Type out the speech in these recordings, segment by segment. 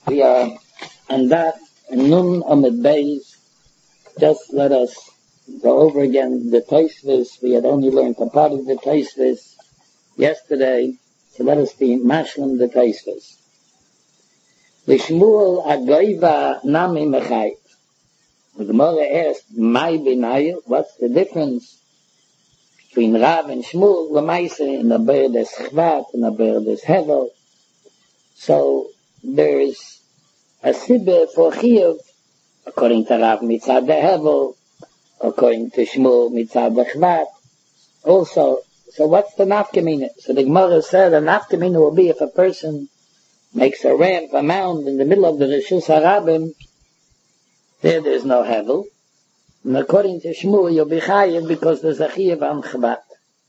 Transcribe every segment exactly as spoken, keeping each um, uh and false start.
We are on that, and nun amid beis. Just let us go over again the Tosfos. We had only learned a part of the Tosfos yesterday, so let us be mashlim the Tosfos. L'shmuel agoiva nami mechayv. The Gemara asked, "Mai b'nayu?" What's the difference between Rav and Shmuel? L'maise in the beir des chvat and the beir des hevel. So there is a sibbe for chiyuv, according to Rav mitzad the hevel, according to Shmuel mitzad the chvat. Also, so what's the nafkamina? So the Gemara said a nafkamina will be if a person makes a ramp, a mound in the middle of the Rishus Harabim. There, there's no hevel. And according to Shmuel, you'll be chayiv because there's a chiyuv on chvat.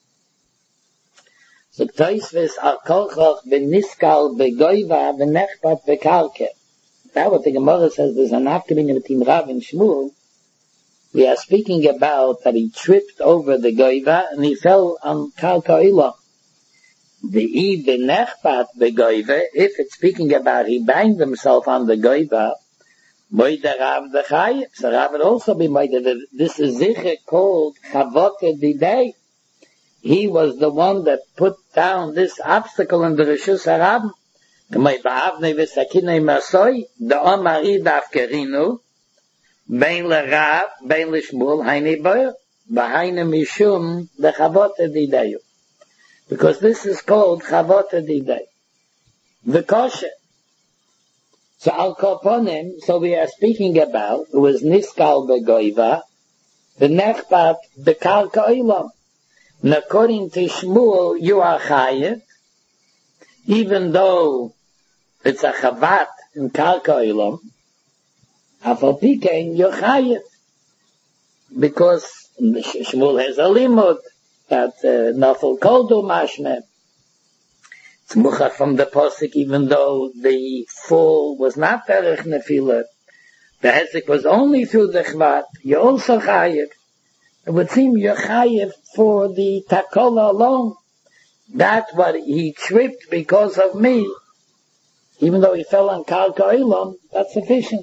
So Tosfos al kolchoch b'niskal b'goiva v'nechpat b'kalke. Now what the Gemara says, there's an nafkamina between Rav and Shmuel. We are speaking about that he tripped over the goiva and he fell on kalka ilah. The i b'nechpat b'goiva, if it's speaking about he banged himself on the goiva, moida Rav the chayiv. So Rav would also be moida. This is zicher called chavote didei. He was the one that put down this obstacle in the Rishus Harabim. K'may ba'avnei v'sakinei masoi, da'omari dafkerinu, bein l'Rav, bein l'Shmuel, haini boyer, b'haini mishum, d'chavote dideyu. Because this is called chavote didei. The kosher. So al koponim, so we are speaking about, it was niskal begoiva, the nechpat bekalka olam. And according to Shmuel, you are chayiv, even though it's a chavat in kalka olam, afal pikein you're chayiv, because Shmuel has a limud that uh, nafal koldu mashmeh. It's muchach from the posik, even though the fall was not derech nefila, the hezek was only through the chvat, you're also chayiv. It would seem you're chayiv for the takola alone. That's what he tripped because of me. Even though he fell on kalka olam, that's sufficient.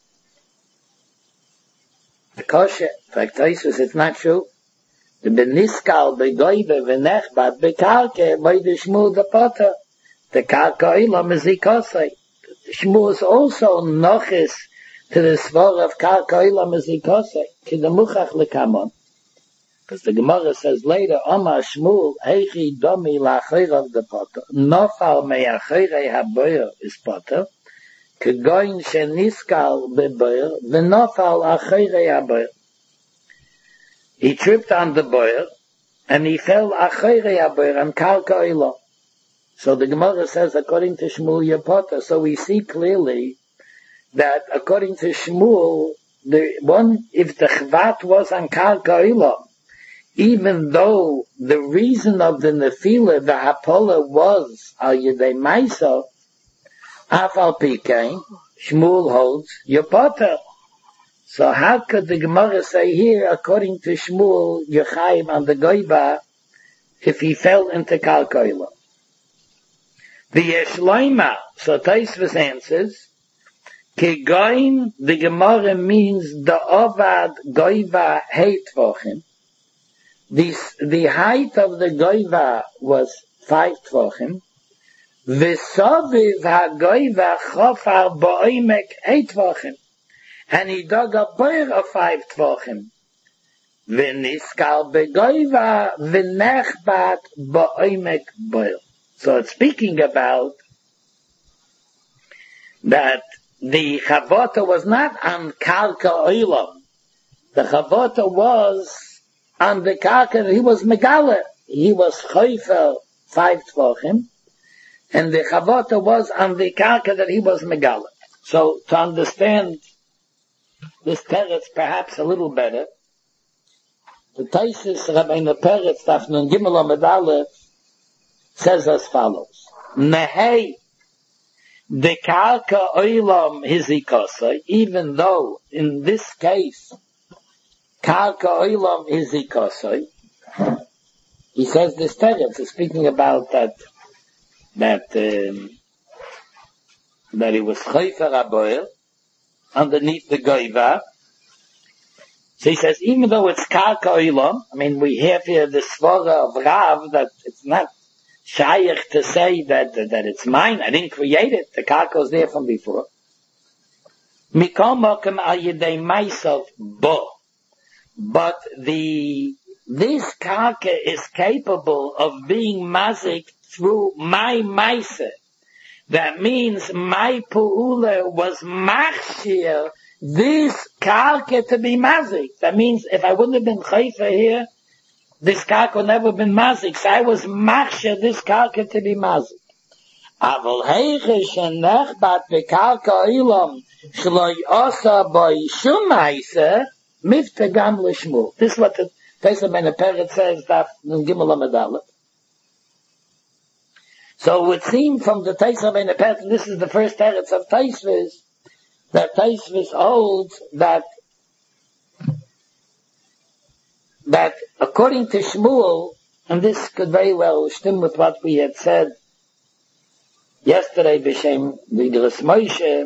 The kosher, in fact, it's not true. The beniskal begoive v'nechbat bekalke by the Shmuel the potter. The kalka olam is ikosei. Shmuel is also noches to the svor of kalka olam is ikosei. Ki the muchach lekamon. Because the Gemara says later, Omar Shmuel, Heichi domi la'achir of the potter, nofal me'achirei haboyer is potter, kegoin sheniskal be'boyer, v'nofal achirei haboyer. He tripped on the boyer, and he fell achirei haboyer on kalka olam. So the Gemara says, according to Shmuel, you're potter. So we see clearly that according to Shmuel, the one, if the chvat was on kalka olam, even though the reason of the nefila, the hapola, was al yedei maisa, afal pikein, Shmuel holds, you're potter. So how could the Gemara say here, according to Shmuel, you're chayiv on the goiba, if he fell into kalka olam? The yeshloima, so Tosfos answers, ke goim, the Gemara means the ovad goiva heit vochim. This, the height of the goiva was five tvochim. V'soviv ha-goiva chofar bo'omek eight tvochim. And he dug a boir of five tvochim. V'niskal begoiva v'nechbat bo'omek boir. So it's speaking about that the chavota was not on kalka olam. The chavota was on the kalka, he was megala. He was choifer five tvochim, and the chavota was on the kalka that he was megala. So to understand this teretz perhaps a little better, the Tosfos Rabbeinu Peretz Tafnun Gimel Amud Aleph says as follows: Nehei the kalka olam hizikosai, even though in this case kalka olam hizikosai, he says this teretz is speaking about that that um, that he was chayfer aboil underneath the goiva. So he says, even though it's karka oilam, I mean, we have here the svara of Rav that it's not shayach to say that, that that it's mine. I didn't create it. The karka was there from before. Mikol mokem al yedei myself bo. But the this karka is capable of being mazik through my maise. That means my pu'ula was machshir this karka to be mazik. That means if I wouldn't have been chayfa here, this karka would never have been mazik. So I was machshir this karka to be mazik. Aval heiche shenechbat bekarka ilam shloi osa boi shum maise mifta gam l'shmul. This is what the Pesach Ben Aperet says that in Gimel Amadalet. So it would seem from the Pesach Ben Aperet, and this is the first teretz of Taisvis, that Taisvis holds that that according to Shmuel, and this could very well stem with what we had said yesterday, B'Shem Vidras Moshe,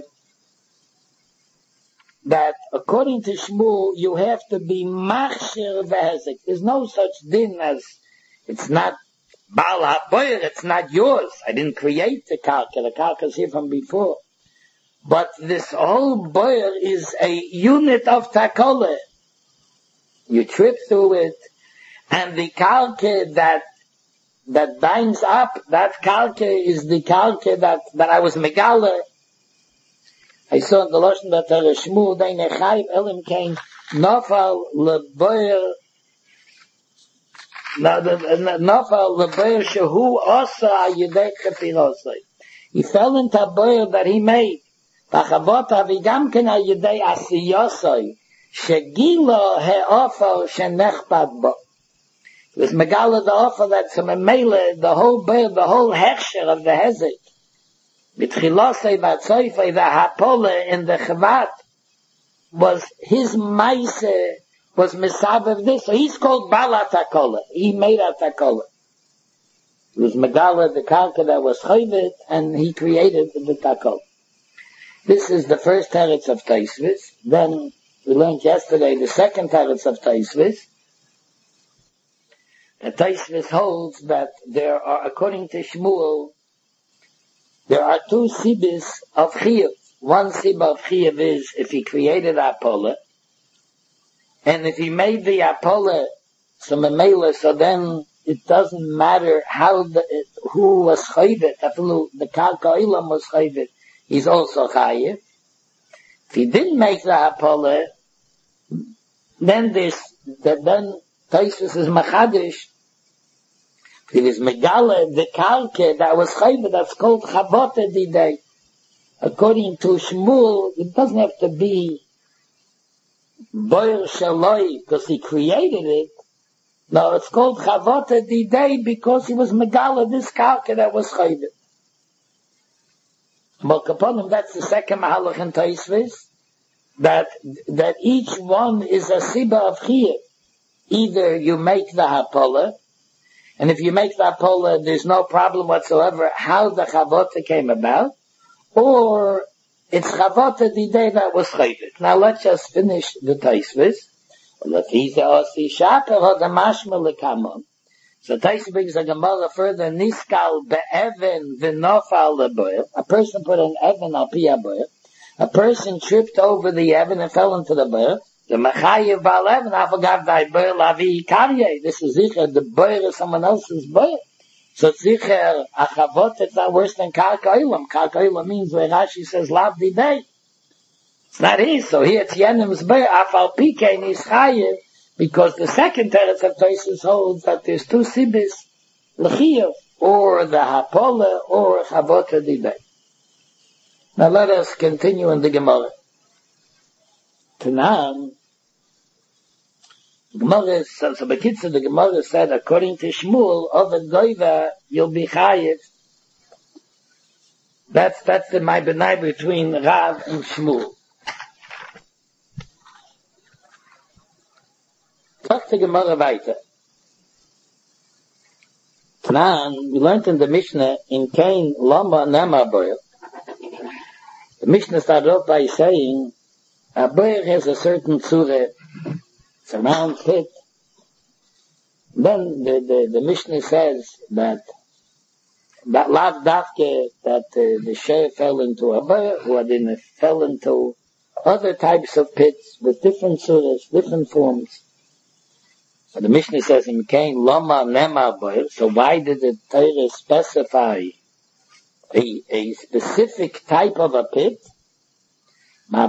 that according to Shmuel, you have to be machshir v'hezek. There's no such din as, it's not Baal HaBoyer, it's not yours. I didn't create the karka. The karka is here from before. But this whole boyer is a unit of takole. You trip through it, and the karka that that binds up, that karka is the karka that, that I was megala. I saw in the Lashon that there is Shmuel, they nechayv elim kein nofal leboyer, nofal leboyer shehu osa yedei chepirosai. He fell into a boyer that he made. V'chavot avigam ken yedei asiyosai, shegilo he'ofal shenechbad bo. It was megala the offer that's a memele, the whole boyer, the whole hechsher of the hezek. B'tchilosei v'atzoifei v'hapole in the chavat was his maise, was misav of this. So he's called Baal HaTakola. He made HaTakola. It was Megala, the karka that was chayvet, and he created the Takola. This is the first teretz of Taisvis. Then we learned yesterday the second teretz of Taisvis. The Taisvis holds that there are, according to Shmuel, there are two sibis of chiyuv. One sibah of chiyuv is if he created Apola, and if he made the Apola some memela, so then it doesn't matter how the, who was chayvet, the karka ilam was chayvet, he's also chayiv. If he didn't make the Apola, then this, then Taisus is machadish. It is megala, the karke that was chayvet, that's called chavote didei. According to Shmuel, it doesn't have to be boyer shaloi, because he created it. No, it's called chavote didei because he was megala, this karke that was chayvet. But upon him, that's the second mahalach in Taisvis, that, that each one is a siba of chiyuv. Either you make the hapola, and if you make the Apola, there's no problem whatsoever how the Chavota came about, or it's Chavota the day that was chayvet. Now let's just finish the Taisvis. So Taisvis brings a Gemara further, Niskal be'even v'nofal leboyer. A person put an even al pi boyer. A person tripped over the even and fell into the boyer. The Machayev Baal Even, I forgot thy boyer lavi karye. This is zicher, the boyer is someone else's boyer. So zicher, achavot, it's not worse than karka ilam. Karka ilam means when Rashi says lav di day. It's not his, so here it's Yenim's boyer, afal pikein is chayev, because the second teretz of Tosis holds that there's two sibis, l'chiyev, or the hapola, or chavot di day. Now let us continue in the Gemara. Tanan, the Gemara, so, so Bekitza, the Gemara said, according to Shmuel, of a goiva, you'll be chayiv. That's, that's the my benai between Rav and Shmuel. Talk to Gemara weiter. Tanan, we learned in the Mishnah, in Kain, Lama, Nema, Boyer, The Mishnah started off by saying, a boyer has a certain tzure, it's a round pit. Then the, the, the Mishnah says that that lav dafke, that uh, the share fell into a boyer, who then fell into other types of pits with different tzures, different forms. So the Mishnah says in Cain, Lama Nema boyer, so why did the Torah specify a, a specific type of a pit? So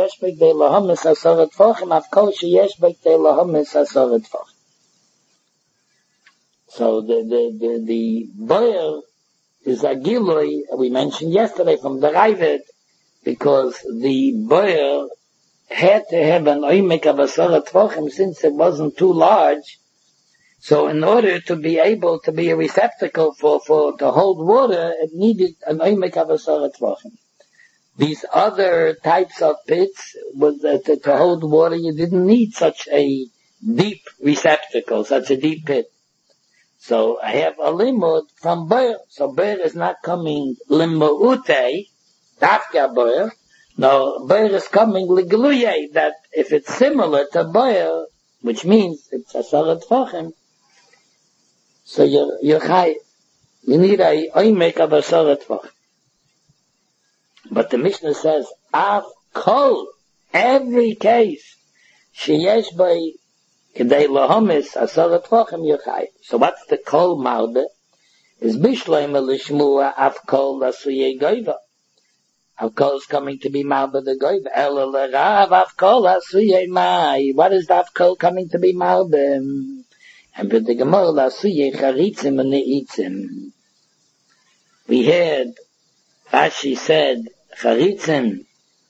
the the the, the boyer is a giloi, we mentioned yesterday from the Ravid, because the boyer had to have an oimek of asarat tvachim since it wasn't too large. So in order to be able to be a receptacle for, for to hold water, it needed an oimek of asarat tvachim. These other types of pits, with, uh, to, to hold water, you didn't need such a deep receptacle, such a deep pit. So I have a limud from boyer. So boyer is not coming limuute, dafka boyer. No, boyer is coming ligluye, that if it's similar to boyer, which means it's asarat tvachim, so you're, you're high. You need a oimek of asarat tvachim. But the Mishnah says, Av kol, every case, sheyesh by kedei lahomis asarat tvachim yochai. So what's the kol malbe? Is bishleim lishmua av kol asuye goiva. Av kol is coming to be malbe the goiva. Ela lerav av kol asuye mai. What is the av kol coming to be malbe? And with the gemara asuye charitzim and neitzim. We heard Rashi said, Charitzim,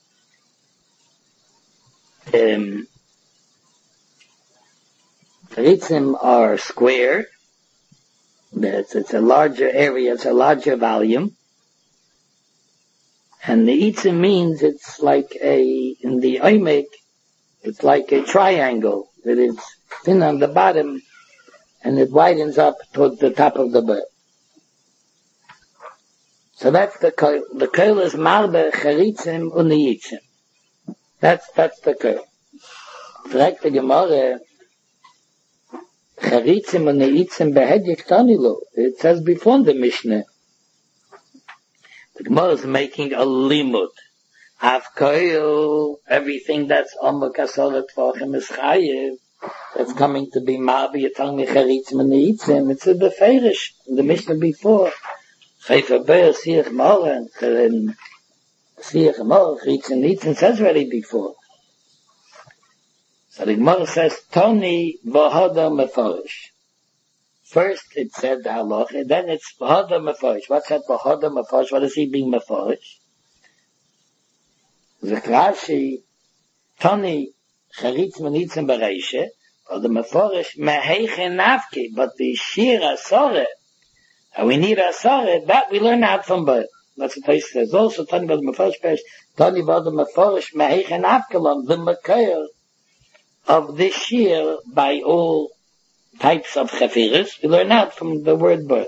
um, Charitzim are square. It's, it's a larger area, it's a larger volume. And the Itzim means it's like a, in the Oimek, it's like a triangle, that it's thin on the bottom, and it widens up toward the top of the bird. So that's the koil. The koil is marbe charitzim uniyitzim. That's, that's the koil. Fragt the Gemara, charitzim uniyitzim behedik tanilu. It says before the Mishnah. The Gemara is making a limud. Av koil, everything that's omak asarat tvachim is chayiv. That's coming to be marbe. You're telling me charitzim uniyitzim. It's a beferish. The Mishnah before. Chayfa Be'er Siach Ma'oren, Siach Ma'oren, Chritz and Nitzen says already before. So the Gemara says, Toni V'hoda Meforish. First it said the halacha, then it's V'hoda Meforish. What's that V'hoda Meforish? What is he being Meforish? Zekrashi, Toni Charitz Nitzen Bereishe, or the Meforish, Meheiche Nafki, but the Shira Sore, and we need a sorry, that we learn out from birth. That's what it says. Also, Tani Vada Meforish Perish, Tani Vada Meforish Mehich and Avkalon, the Mekayr of this year by all types of Chefiris, we learn out from the word birth.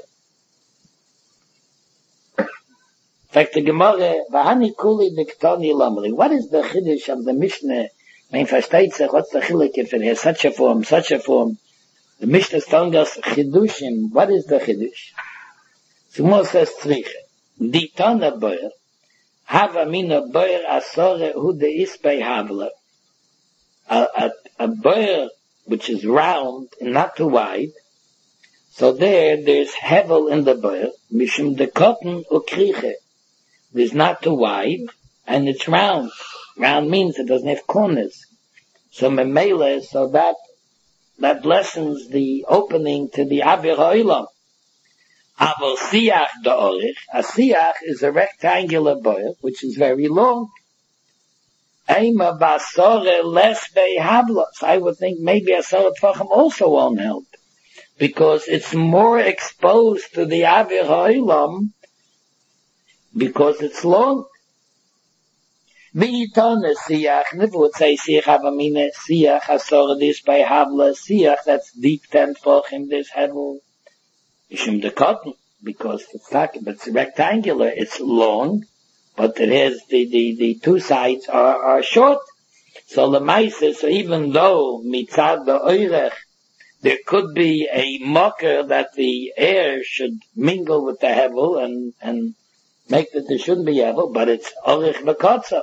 In fact, the Gemara, Vahani Kuli Diktani Lamri, what is the Chiddush of the Mishnah? Mein versteht sich, what's the Chilik if it has such a form, such a form? The Mishnah is telling us Chidushim. What is the Chidush? Simon says Tzriche. Di Tana Boyer, Hava Mina Boyer Asore Hu De Ispei Havla. A a boyer which is round and not too wide. So there, there's hevel in the boyer. Mishum de cotton ukriche. It's not too wide, and it's round. Round means it doesn't have corners. So memele, so that that lessens the opening to the Avir Ha'olam. Aval Siach Da'orich. A Siach is a rectangular boyer, which is very long. Eima Basore Lesbei Havlos. I would think maybe a Asarat Tvachim also won't help, because it's more exposed to the Avir Ha'olam because it's long. V'yitone Siach, Nivu would say Siach Avamine, Siach Asarat is by Havla, Siach, that's deep ten Tvachim, this Hevel. Ishim the cotton, because it's not, but it's rectangular, it's long, but it has the, the, the two sides are, are short. So the Lemaisa, so even though mitzad the oirech, there could be a mocker that the air should mingle with the hevel and, and make that there shouldn't be hevel, but it's orich v'kotza.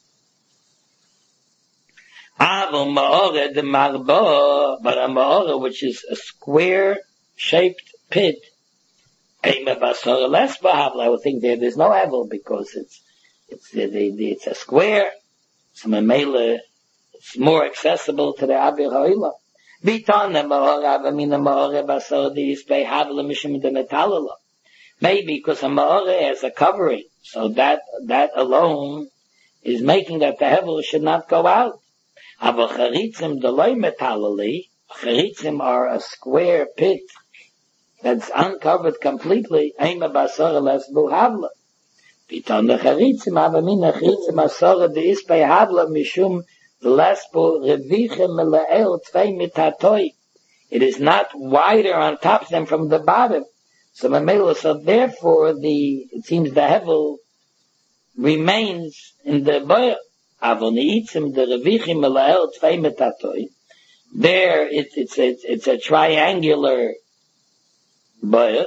Aval ma'ore de marba, but a ma'ore which is a square-shaped pit, eima basora less b'havla, I would think there there's no hevel because it's it's the, the, the, it's a square, so memele, it's more accessible to the Abir Ha'ila. Maybe because a ma'ore has a covering, so that that alone is making that the hevel should not go out. Aber charitzim deloi metallali, charitzim are a square pit that's uncovered completely. Eima basara les buhavla. Bitan the charitzim avamina charitzim asara de ispei havla mishum. It is not wider on top of them from the bottom. So so therefore the it seems the hevel remains in the boyer. There it, it's a, it's a triangular boyer.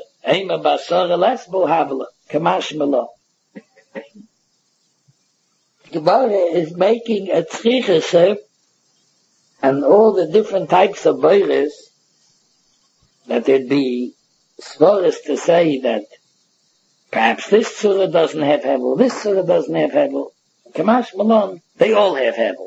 Gemara is making a tzrichese and all the different types of boires that there'd be svaras to say that perhaps this surah doesn't have hevel, this surah doesn't have hevel. Kamash Malon, they all have hevel.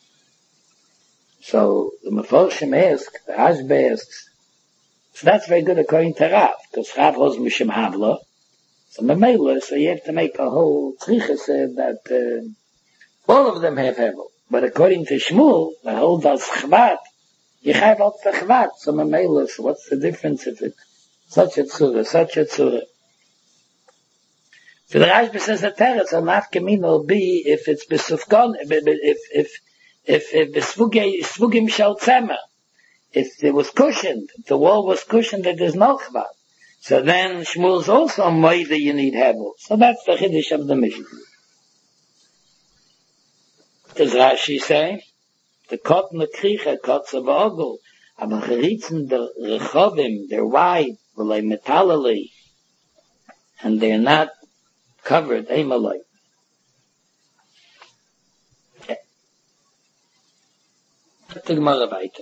So the Meforshim ask, the Ashbe asks, so that's very good according to Rav, because Rav was Mishim Havla. So Memela, so you have to make a whole tzrichese that uh, all of them have hevel. But according to Shmuel, the whole does chvat, you have out the chvat. So Memela, so what's the difference if it's such a tzura, such a tzura? So the Rashba says the teretz al nafkamin will be if it's besufgon, if if if if if besvugim shel tzemer, if it was cushioned, if the wall was cushioned, that there's no chvat. So then Shmuel's also moida you need hevel. So that's the chiddush of the Mishnah. Does Rashi say? The kot nekricha, kots of ogel, aber cheritzen the rechovim, they're wide, v'lei metallali, and they're not covered, emaloi. Okay. The Gemara weiter.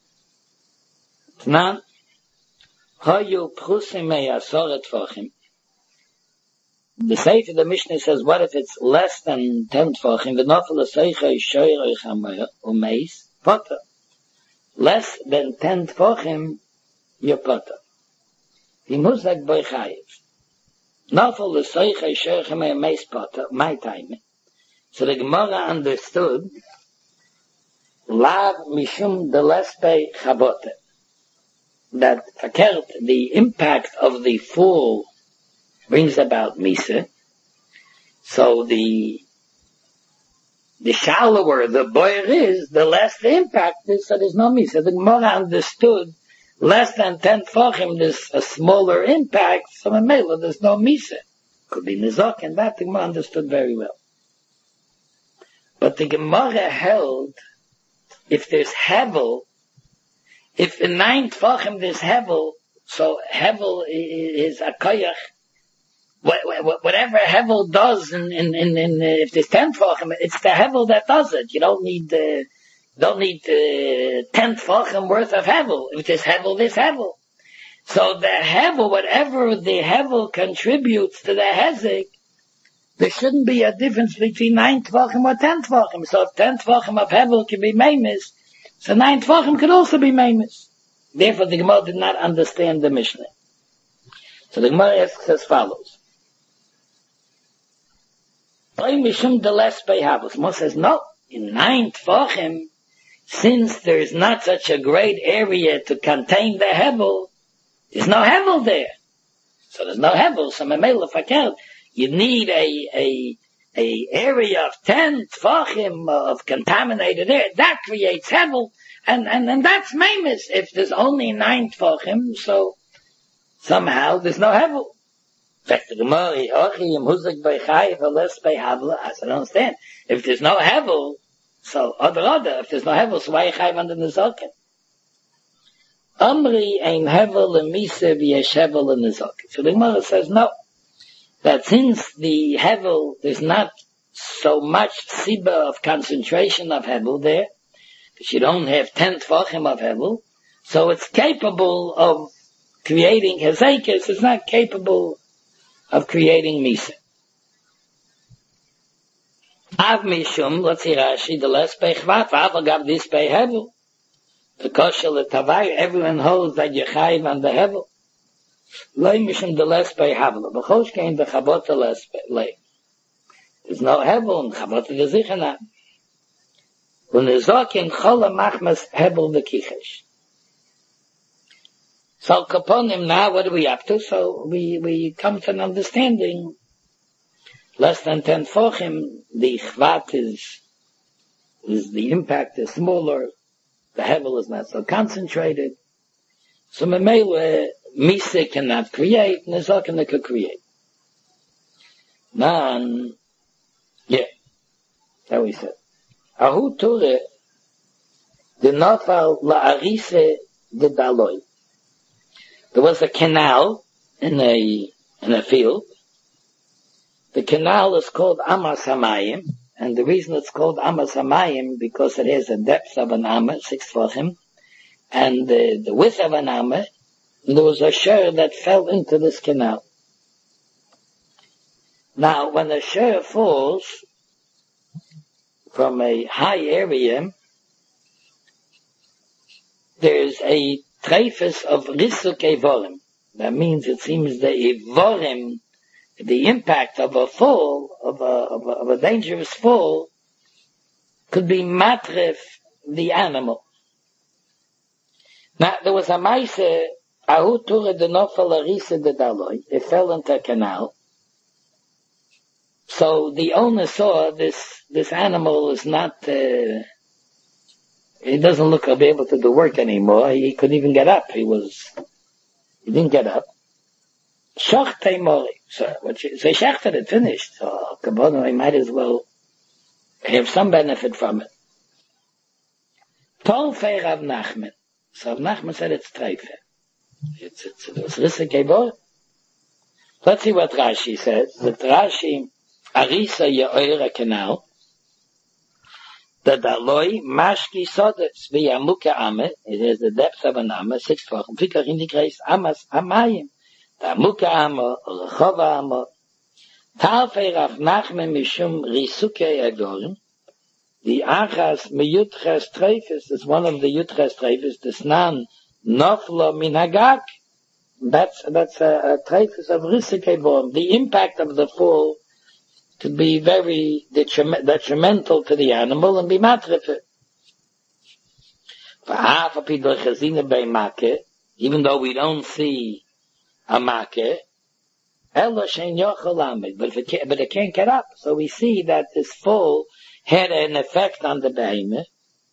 Tnan, hayu pchusim mei asoret tvachim. The Sefer the Mishnah says, what if it's less than ten tvachim? The nafel aseicha yishoyer eichamayah umeis potter. Less than ten tvachim, you're potter. He muzak boy chayiv. Nafel aseicha yishoyer eichamayah umeis potter. My time. So the Gemara understood, lav mishum delespe chabote. That verkehrt, the impact of the fall brings about Misa. So the the shallower the boyer is, the less the impact is, so there's no Misa. The Gemara understood less than ten tfachim, there's a smaller impact, so in Mela there's no Misa. Could be Nizok, and that the Gemara understood very well. But the Gemara held, if there's Hevel, if in nine tfachim there's Hevel, so Hevel is a koyach. Whatever Hevel does, in, in, in, in uh, if there's ten tfachim, it's the Hevel that does it. You don't need, uh, don't need uh, ten tfachim worth of Hevel. If there's Hevel, there's Hevel. So the Hevel, whatever the Hevel contributes to the Hezek, there shouldn't be a difference between nine tfachim or ten tfachim. So if ten tfachim of Hevel can be meimis, so nine tfachim could also be meimis. Therefore, the Gemara did not understand the Mishnah. So the Gemara asks as follows. Moshe says, no, in nine tfachim, since there is not such a great area to contain the Hevel, there's no Hevel there. So there's no Hevel, so memela fakert. You need a, a, a area of ten tfachim of contaminated air. That creates Hevel, and, and, and that's meimis. If there's only nine tfachim, so somehow there's no Hevel. fact, the Gemara, Ochi, Muzak by Chayiv, less by Havla. I said, I don't understand. If there's no Havel, so other other, if there's no Havel, so why Chayiv under Nezokin? Amri ein Havel lemisa v'yesh Havel in Nezokin. So the Gemara says no. That since the Havel, there's not so much Siba of concentration of Havel there, because you don't have ten Tvachim of Havel, so it's capable of creating Hezekis, it's not capable of creating Misa. Av Mishum, let's see Rashi, the less Bechvat, Vav Gav this Bei Hevel. The Kosher L'Tavai, everyone holds that Yechayiv on the Hevel. Lei Mishum the less Bei Havel. B'chosh came the Chabot the less Lei. There's no Hevel, and Chabot the Zichana. When there's Zokin, Chola Machmas Hevel the Kichesh. So Kaponim now, what are we up to? So we, we come to an understanding. Less than ten Fochim, the Chvat is, is the impact is smaller. The Hevel is not so concentrated. So Memele, Misa cannot create, Nezokin could create. Nan, yeah, that we said. Ahu Ture, the Nafal La'arise de Daloi. There was a canal in a, in a field. The canal is called Amas Hamayim, and the reason it's called Amas Hamayim, because it has a depth of an Amma, six Tvachim, and the, the width of an Amma, and there was a shur that fell into this canal. Now, when a shur falls from a high area, there's a treifus of risuk evorim. That means it seems the evorim, the impact of a fall, of a, of a, of a dangerous fall, could be matrif the animal. Now, there was a maise, ahu tura de nofal arisa de daloi, it fell into a canal. So the owner saw this, this animal is not, uh, he doesn't look to be able to do work anymore. He couldn't even get up. He was, he didn't get up. Shachtei mori. So, what you, so Shachter had finished. So, Kabbalah, he might as well have some benefit from it. Tolfei Rav Nachman. So Rav Nachman said it's treife. It's, it's, it's Rissa Kebor. Let's see what Rashi says. That Rashi, Arisa Ye'oira Canal, the Daloi, Mashki Sodes, via Muka Ame, it has the depth of an Ame, six Wochen, Fikach in the Kreis, Amas, Amayim, the Muka Ame, Rechova Ame, Talfei Rav Nachman Mishum Risuke Agorim, the Achas Meyutches Treifis, is one of the Yutches Treifis, the Snan Noflo Minagak, that's, that's a, a Treifis of Risuke Agorim, the impact of the fall to be very detrimental to the animal and be matrif. Even though we don't see a makeh, but if it can't, but it can't get up. So we see that this fall had an effect on the behemoth.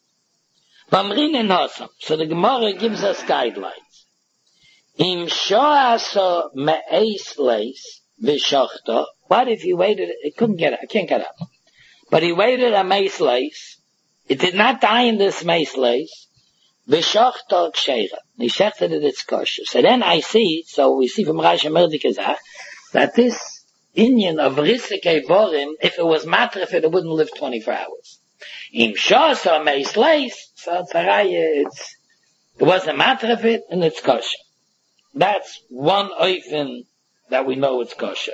So the Gemara gives us guidelines. Im sho'asa me'es leis v'shachta. What if he waited? It couldn't get up. It can't get up. But he waited a mace lace. It did not die in this mace lace. V'shachta ksheira. He shechted it, it's kosher. So then I see, so we see from Rashi Merdikazach, that this Indian of Risik Evorim, if it was matrif, it wouldn't live twenty-four hours. Im shasa mace lace, so it's, it's, it wasn't matrif it, and it's kosher. That's one oifen that we know it's kosher.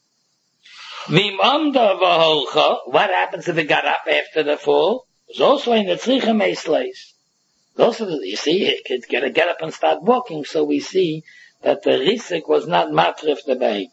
What happens if it got up after the fall? It's also in the tzricha meisleis. Also, you see, it could get, get up and start walking, so we see that the risik was not matrif the baby.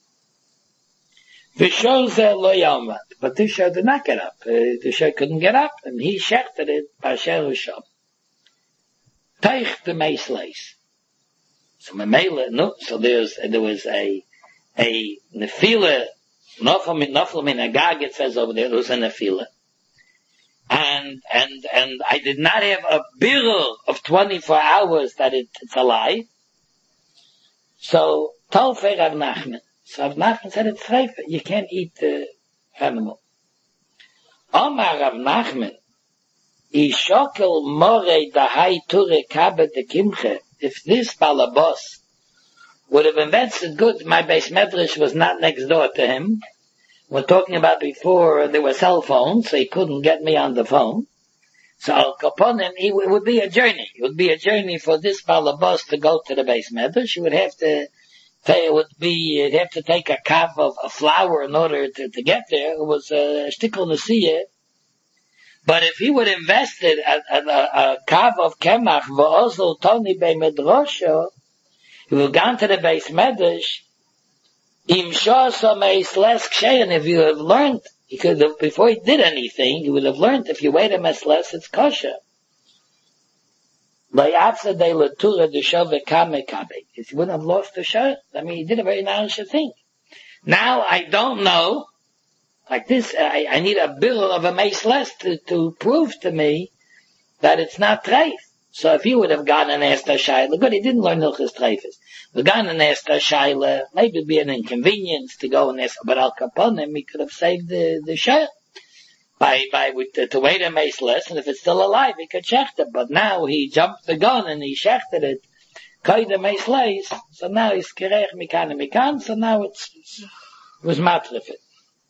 V'shozer lo yomad. But this show did not get up. Uh, the show couldn't get up, and he shechted it by Sher Rishon. Teich the meisleis. So Mamela, no, so there's, there was a, a nefila, nofel min agag, it says over there, there was a nefila. And, and, and I did not have a birr of twenty-four hours that it, it's alive. So, Tolfei Rav Nachman. So Rav Nachman said it's treifa. You can't eat the animal. Omar Rav Nachman, Ishokel more dahai ture kabe de kimche. If this balabos would have invested good, my base medrash was not next door to him. We're talking about before there were cell phones, so he couldn't get me on the phone. So Al Kaponim, it would be a journey. It would be a journey for this balabos to go to the base medrash. You would have to, it would be, you'd have to take a kav of a flour in order to, to get there. It was a shtickle nesiyah. But if he would have invested a, a, a, a kav of kemach, v'ozol toni bei medrasha, he would have gone to the base medrash, im shosa meis les kshein, if you have learned, he could have, before he did anything, he would have learned if you wait a mes less, it's kosher. If he wouldn't have lost the shah, I mean, he did a very nice thing. Now, I don't know, like this, I, I need a bill of a mace less to, to prove to me that it's not treif. So if he would have gone and asked a shaila, good, he didn't learn Hilchos Treifus. If gone and asked a shaila, maybe it'd be an inconvenience to go and ask, but Al Kaponim, he could have saved the, the shaila. By, by, with, to, to wait a mace less, and if it's still alive, he could shecht it. But now he jumped the gun and he shechted it, koy the mace less, so now he's kerech mikan and mikan, so now it's, it's it was matrif it.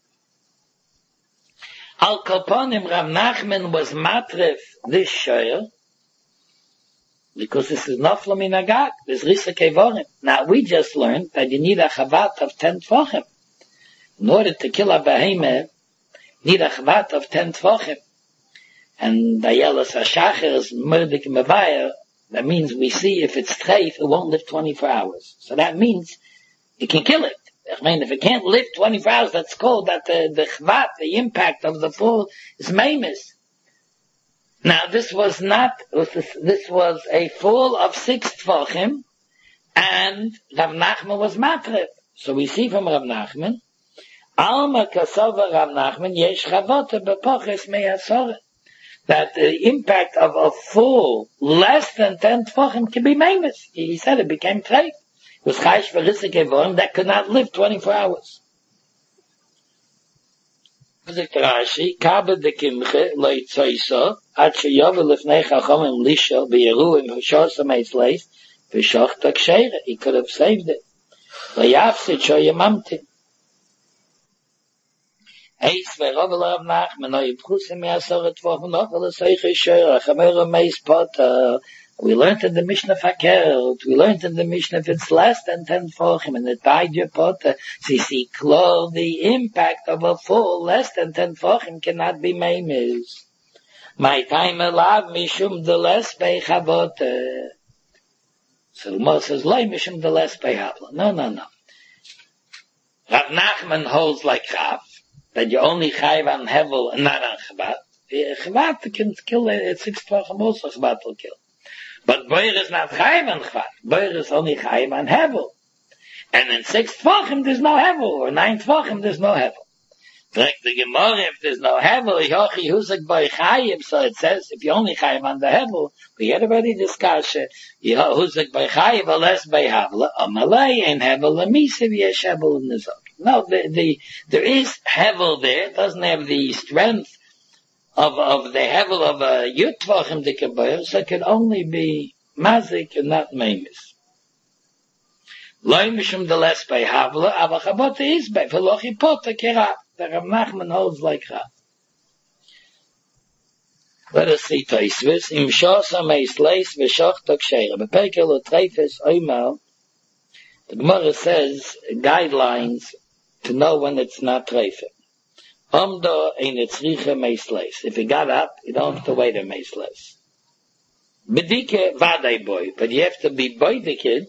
Al Kaponim, Rav Nachman was matrif this shaila, because this is naflam in agag, this risa kevorim. Now we just learned that you need a chavat of ten tfachim. In order to kill a behemoth, need a chavat of ten tfachim. And Dayelas HaShacher is murdik mevayah, that means we see if it's treif, it won't live twenty-four hours. So that means you can kill it. I mean, if it can't live twenty-four hours, that's called that the, the chavat, the impact of the fall is maimis. Now, this was not, this was a fall of six tfachim, and Rav Nachman was matrif. So we see from Rav Nachman, Alma kasova Rav Nachman, yesh chavota bepoches me'asore. That the impact of a fall less than ten tfachim can be maimis. He said it became treif. It was chayish v'risik evorim that could not live twenty-four hours. Rashi, Kabe de Kimche, Leitzoisa, Ad Sheyovel Lefnei Chachamim Lisha, Beyeru, and Hoshosa Meisleis, V'shochta Ksheira. He could have saved it. V'yafsit Shoyamamtin. Eis V'rovel Rav Nachman, Oy Pchusim Yasor Etvach, Nochel Eseiche Shoyra, Chamera Meis Potter. We learned in the Mishnah Fakert, we learned in the Mishnah if it's less than ten tfachim, and the Taidya Potter, so you see, close the impact of a fall less than ten tfachim cannot be maimis. My time allowed mishum the less by chavot. So Moses says, Loi mishum the less by havla. No, no, no. Rav Nachman holds like Rav, that you only chayv on hevel and not on chavat. Chavat can kill it, six tfachim also chavat will kill. But Boyer is not chayv on chvat. Boyer is only chayv on hevel. And in six tvachim there's no hevel, or nine tvachim there's no hevel. Like the Gemara, if there's no hevel, yochi huzak by chayv, so it says, if you only chayv on the hevel, we had already discussed it, huzak by chayv, or less by havla, amalei, and hevel, amisiv, yesh hevel in the zok. No, the, the, there is hevel there, it doesn't have the strength of of the hevel of a yutvachim dikabayr, so it can only be mazik and not maimis. Loi mishum the less by havla, avachabot is by velochi pota kera. The Rav Nachman holds like Rav. Let us see Tosfos. Im shosa meis leis v'shochta ksheira. Bepekel utreifes oimal. The Gemara says guidelines to know when it's not treifes. Omdo ein etzriche meisles. If you got up, you don't have to wait a meisles. Bedike vadei boy, but you have to be boydike.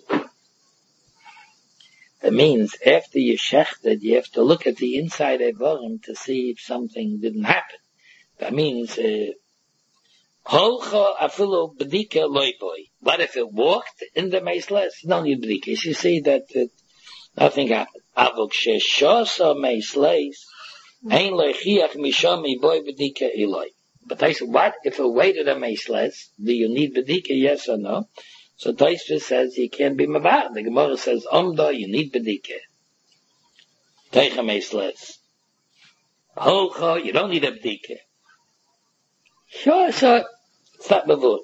That means after you shechted, you have to look at the inside evorim to see if something didn't happen. That means holcha afilu bedike loy boy. But if it walked in the meisles, you don't need bedike. You see that it, nothing happened. Avok sheshosa meisles. But I said, what if it waited a meisles? Do you need bedika, yes or no? So Tosfos says he can't be mavad. The Gemara says, Omdo, you need bedika. Teicha Meisles. Holcha, you don't need a bdike. Sure, sure. It's not bavur.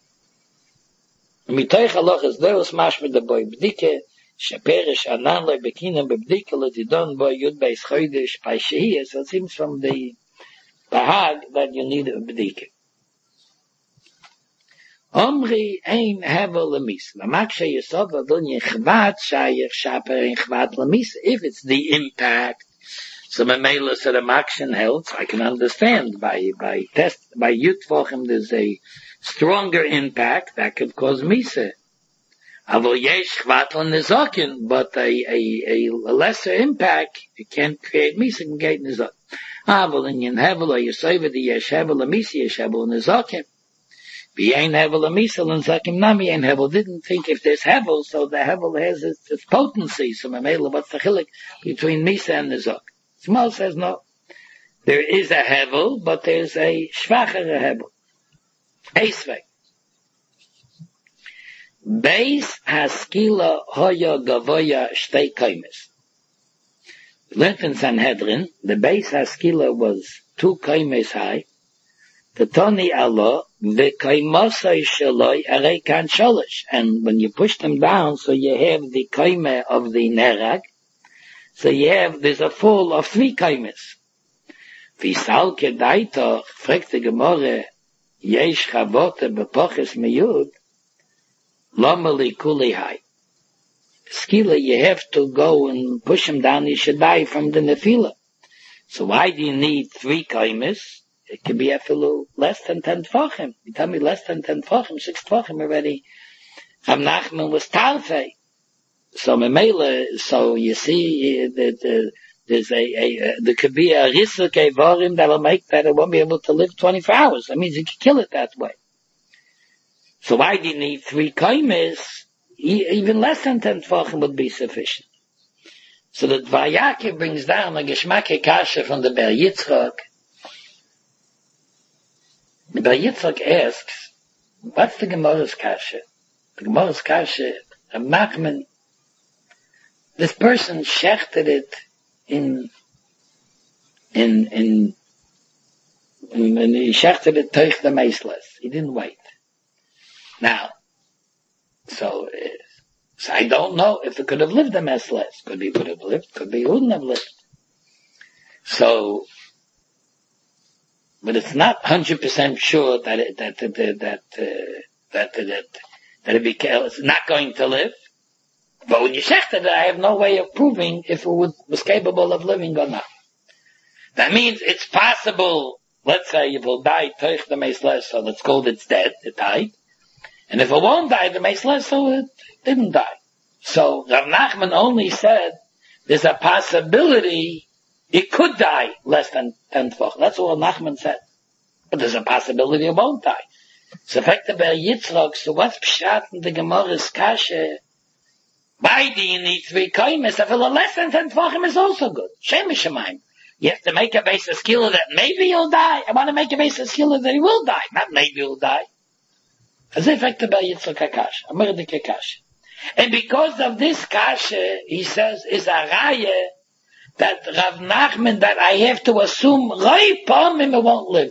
Mitoich Allah is there was mash with the boy bdike, sheperish anan loy bekinam bebdike letidon boy yud beis chodesh by shehiyah. So it seems from the bahag that you need a bdike. Omri ein hevel lemis. Lamakshe yisod vadon yechvat shayich shaper in chvat lemis. If it's the impact, so memela said a makshen helps. I can understand by by test by yutvochim there's a stronger impact that could cause misa. Avol yesh chvat lenezokin, but a a a lesser impact it can't create misa, can create nezok. Avol in yin hevel or yisayva the yesh hevel lemisi yesh hevel nezokin. V'yein hevel amisal and zakim nami ein hevel. Didn't think if there's hevel, so the hevel has its, its potency. So memela, what's the chilik between misa and the zok? Small says no. There is a hevel, but there's a schwacher hevel. Eisvei. Beis haskila hoya gavoya shtei kaimes. Learned in Sanhedrin, the beis haskila was two kaimes high. The Tony Allah, the kaimosai shaloi arei kan sholish. And when you push them down, so you have the kaime of the nerag. So you have, there's a fall of three kaimes. Visal kedaito, fragt the Gemara, yesh chavote bepoches meyud, lomali kuli hai. Skila, you have to go and push him down, he should die from the nefila. So why do you need three kaimes? It could be a fellow less than ten tfachim. You tell me less than ten tfachim, six tfachim already. Rav Nachman was tarfei. So memela, so you see that uh, there's a, a, uh, there could be a risuk evarim that'll make that it won't be able to live twenty-four hours. That means you could kill it that way. So why do you need three kaimes? E- even less than ten tfachim would be sufficient. So the Dvar brings down a geschmacke kasha from the Ber Yitzchak. The Ber Yitzchak asks, what's the Gemara's kasha? The Gemara's kasha, Rav Nachman, this person shechted it in, in, in, in, in he shechted it teich the meisles. He didn't wait. Now, so, uh, so I don't know if it could have lived the meisles. Could be would have lived, could be wouldn't have lived. So, but it's not one hundred percent sure that it, that, that, that, that, uh, that, that, that it be, it's not going to live. But when you shechted it, I have no way of proving if it would, was capable of living or not. That means it's possible, let's say it will die, teich the meisles, so let's call it it's dead, it died. And if it won't die, the meisles, so it didn't die. So Rav Nachman only said there's a possibility it could die less than ten tfach. That's what Nachman said. But there's a possibility it won't die. So effective Ber Yitzchak, so what's pshat in the Gemara's kasha? Why do you need three kaimes? I feel less than ten tfachim is also good. Shem Shemayim. You have to make a basis killer that maybe he'll die. I want to make a basis killer that he will die. Not maybe he'll die. As effective Ber Yitzchak kasha. Amerdik kasha. And because of this kasha, he says, is a raya that Rav Nachman, that I have to assume Roi Pomim won't live.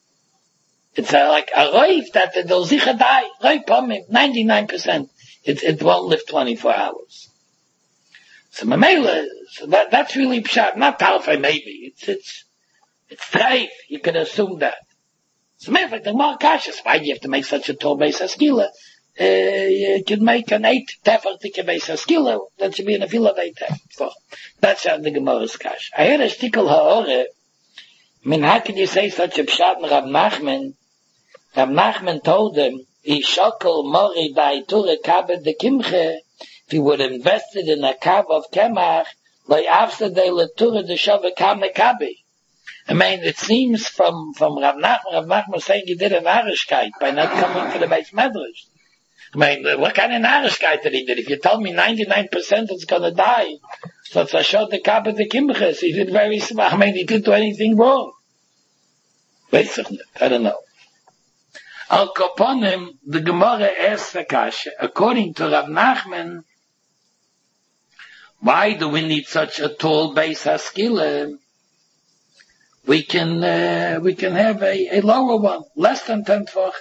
It's a, like a Roi that they'll sicher die. Roi Pomim, ninety-nine percent. It, it won't live twenty-four hours. So Mamela, so that, that's really pshat, not Talfai maybe. It's, it's, it's treif. You can assume that. So matter of fact, the more cautious. Why do you have to make such a tall base askila? Uh, you can make an eight tefer to base askila. That should be in a field of eight tefer. So, that's how the Gemara's kash. I had a shtickle ha'ore. I mean, how can you say such a pshat in Rav Nachman? Rav Nachman told him, Ishokol mori ba'aiture kabed de kimche, if he would have invested in a kav of kemach, loy afse de leture de shove kam mekabi. I mean, it seems from, from Rav Nachman, Rav Nachman saying he did an arishkeit by not coming to the base medrash. I mean, what kind of narishkeit did he did? If you tell me ninety-nine percent it's gonna die, so it's a shot the kabed de kimches. He did very smart. I mean, he didn't do anything wrong. Basically, I don't know. Al Koponim, the Gemara asks the kasha, according to Rav Nachman, Why do we need such a tall base haskila? We can, uh, we can have a, a lower one, less than ten tefachim.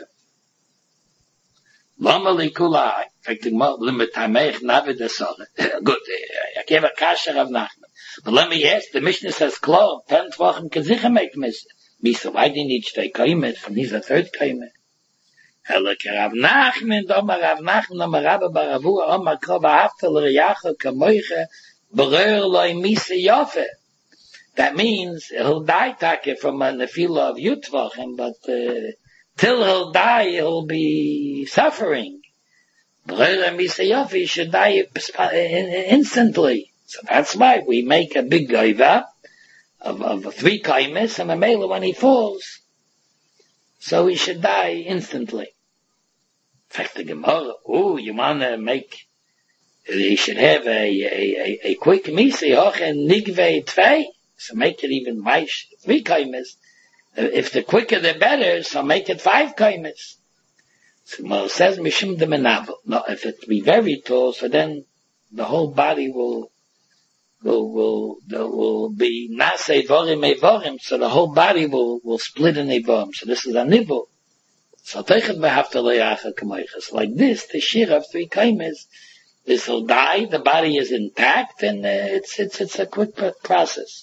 Lama likulai. In fact, the limit tameich navid asara. Good. I gave a kasher of Nachman. But let me ask, the Mishnah says, klar, ten tefachim can sicher make mis. Misa, why do you need shtei kaimet? From he's a third kaimet. Helek Rav Nachman, Omar Rav Nachman, Omar Rabba Baravu, Omar Krova Haftel Riyacha Kamoiche, Berer Loi Misa Yofe. That means he'll die take from a nefila of Yutvachim, but uh, till he'll die, he'll be suffering. Berer Misa Yofe, he should die instantly. So that's why we make a big goiva of, of three kaimis, and a mele when he falls, so he should die instantly. In fact, the Gemara, oh, you want to make, he should have a, a, a, a quick misi, hoch and nigve tvei, so make it even maish, three kaimis. If the quicker the better, so make it five kaimis. So Gemara says, mishum de menavel. No, if it be very tall, so then the whole body will, will, will, there will be nase vorim evorim, so the whole body will, will split in evorim. So this is a nivul. So teichet behafta le'acha kamoiches. Like this, the shir of three kaimes, this will die, the body is intact, and uh, it's, it's, it's a quick process.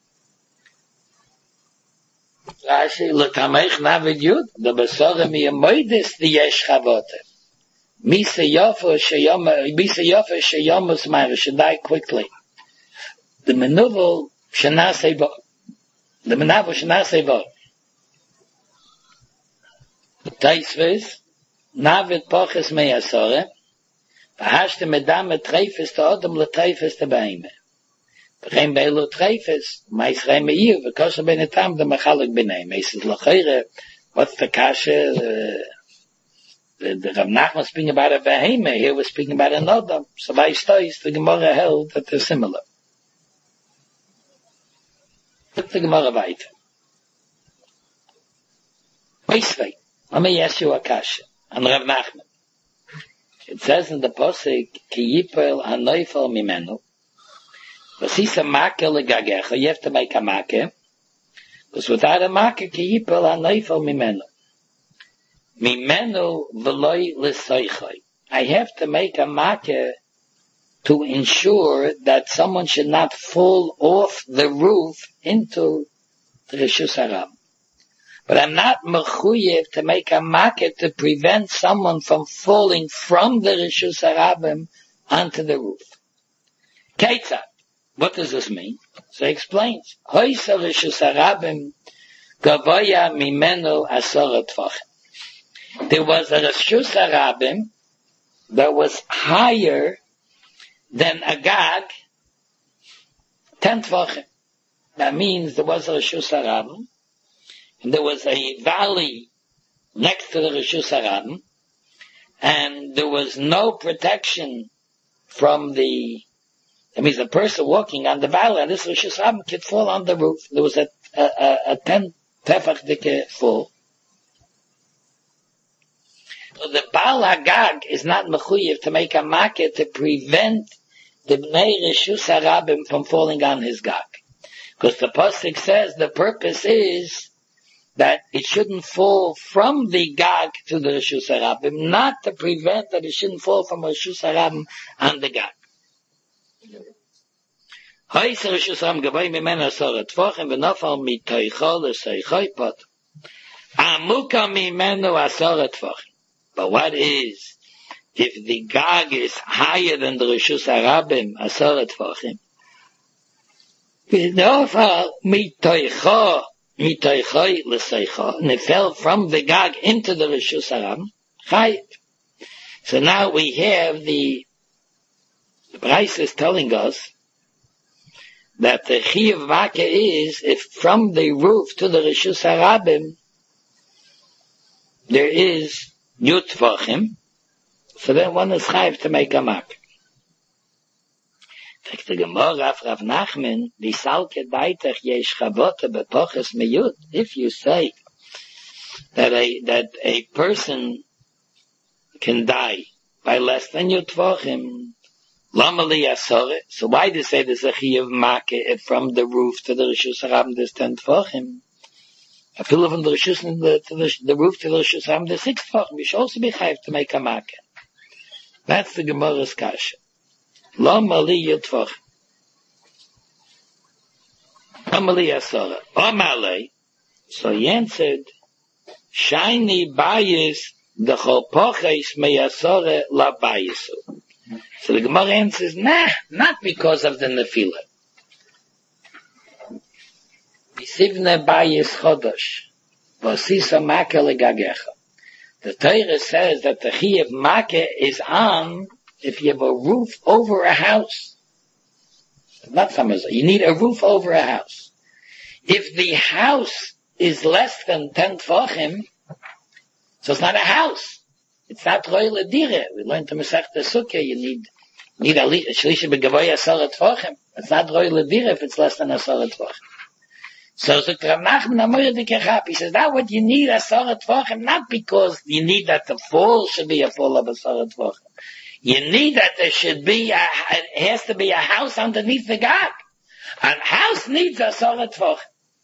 Rashi, l'tameich navid yud, the besora mi amoidis the yesh chavote. Misa yofa sheyama, misa yofa sheyamas mara, should die quickly. The menuvel shenasei bo, the menavel shenasei bo. Taisves, navid poches meyasore, v'hashte medam et treifes to odom le treifes te beime. V'chein beilo treifes, mais rei meir, v'kosher benetam de machalik b'nei. Meises lachere, what's the kasha, uh, the, the Rav Nachman speaking about a beheime, here we're speaking about an odom. So by stories, the Gemara held that they're similar. Put the Gemara weiter. Weisvei. Let me ask you a kasha. And Rav Nachman. It says in the posik, Ki yipel hanoifel mimenu. Vasisa make legagecha. You have to make a make. Because without a make, Ki yipel hanoifel mimenu. Mimenu v'loi l'soichai. I have to make a make to ensure that someone should not fall off the roof into the Rishus Harabim. But I'm not mechuyev to make a market to prevent someone from falling from the Rishus Harabim onto the roof. Keitzad. What does this mean? So he explains. Hoysa Rishus Harabim gavoya mimenu asara tvachim. There was a Rishus Harabim that was higher than Agag, ten tvachim. That means there was a Rishus Harabim, and there was a valley next to the Rishus Harabim, and there was no protection from the, that means a person walking on the valley, and this Rishus Harabim could fall on the roof. There was a, a, a, a ten tefach dike fall. So the Baal Hagag is not mechuyev to make a market to prevent the Bnei Rishus Harabim from falling on his gag. Because the pasuk says the purpose is that it shouldn't fall from the gag to the Rishus Harabim, not to prevent that it shouldn't fall from Rishus Harabim on the gag. Ha'isa Rishus Harabim gavai mimena asara tvachim v'nafal mitoicha l'seichai pot. Amuka mimenu asara tvachim. But what is, if the gag is higher than the Rishus Harabim, asara tvachim, v'nafal mitoicha mitoichai l'seicha, and it fell from the gag into the Rishus Harabim, chayiv. So now we have the, the Brais is telling us that the Chiyav Vaka is, if from the roof to the Rishus Harabim, there is Yud Tvachim, so then one is chayiv to make a mak. Like the Gemara, Rav Nachman, the Salke Daitach Yesh Chavote Bepoches Meyud. If you say that a that a person can die by less than Yud Tvachim, Lama li asore. So why do you say there's a chiyuv makeh from the roof to the Rishus Harabim there's ten tefachim? I feel from the Rishus to the, to the, the roof to the Rishus Harabim there's six tefachim. You should also be chayiv to make a makeh. That's the Gemara's kasha. Lama li yitfachim. Lama li asore. Omale. So he answered, Shiny bayis the chopoches meyasore la bayisu. So the Gemara answers, nah, not because of the nefila. Bisivne bayis chodosh, vosisa make legagecha. The Torah says that the chiyuv make is on if you have a roof over a house. Not samazah. You need a roof over a house. If the house is less than ten tefachim, so it's not a house. It's not royal dire. We learned to Masechta Sukkah. You need need a shlishi begavoy asara tefachim. It's not royal dire if it's less than asara tefachim. So the Rav Nachman Amoyer Dikechap, he says that what you need asara tefachim, not because you need that the fall should be a fall of asara tefachim. You need that there should be a, it has to be a house underneath the gag. A house needs asara tefachim.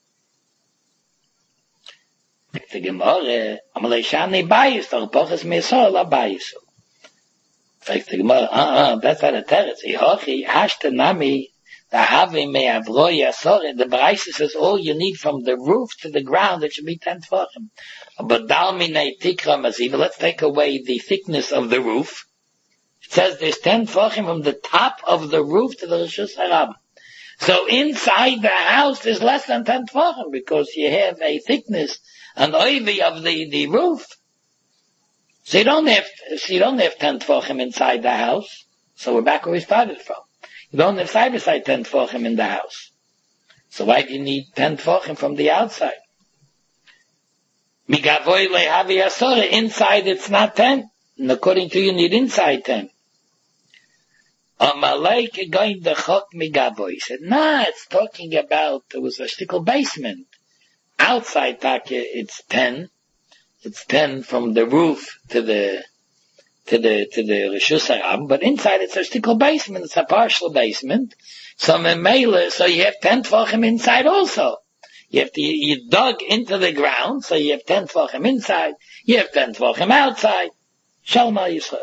The Gemara, Amalei Shani Bayis, the Repoches Meisor La Bayisu. Like the Gemara, uh-uh, that's not a teretz. Ihochi, Hashta Nami, the Havi Me Avroi Asor, the Braisa says all you need from the roof to the ground, it should be ten tefachim. But Dalmine Tikra Maziva, let's take away the thickness of the roof. It says there's ten tefachim from the top of the roof to the Rishus Harabim. So inside the house there's less than ten tefachim because you have a thickness and oivi of the, the roof. So you don't have, so you don't have ten tefachim inside the house. So we're back where we started from. You don't have side by side ten tefachim in the house. So why do you need ten tefachim from the outside? Migavoy lehavi asore, inside it's not ten. And according to you, you need inside ten. Amalek going the chok migavoy. He said, nah, it's talking about, there was a shtickle basement. Outside Taka, it's ten. It's ten from the roof to the to the to the Rishus Harabim, but inside it's a shtickle basement. It's a partial basement. So memela, so you have ten tefachim inside also. You have to you dug into the ground, so you have ten tefachim inside. You have ten tefachim outside. Shalma Yisrael.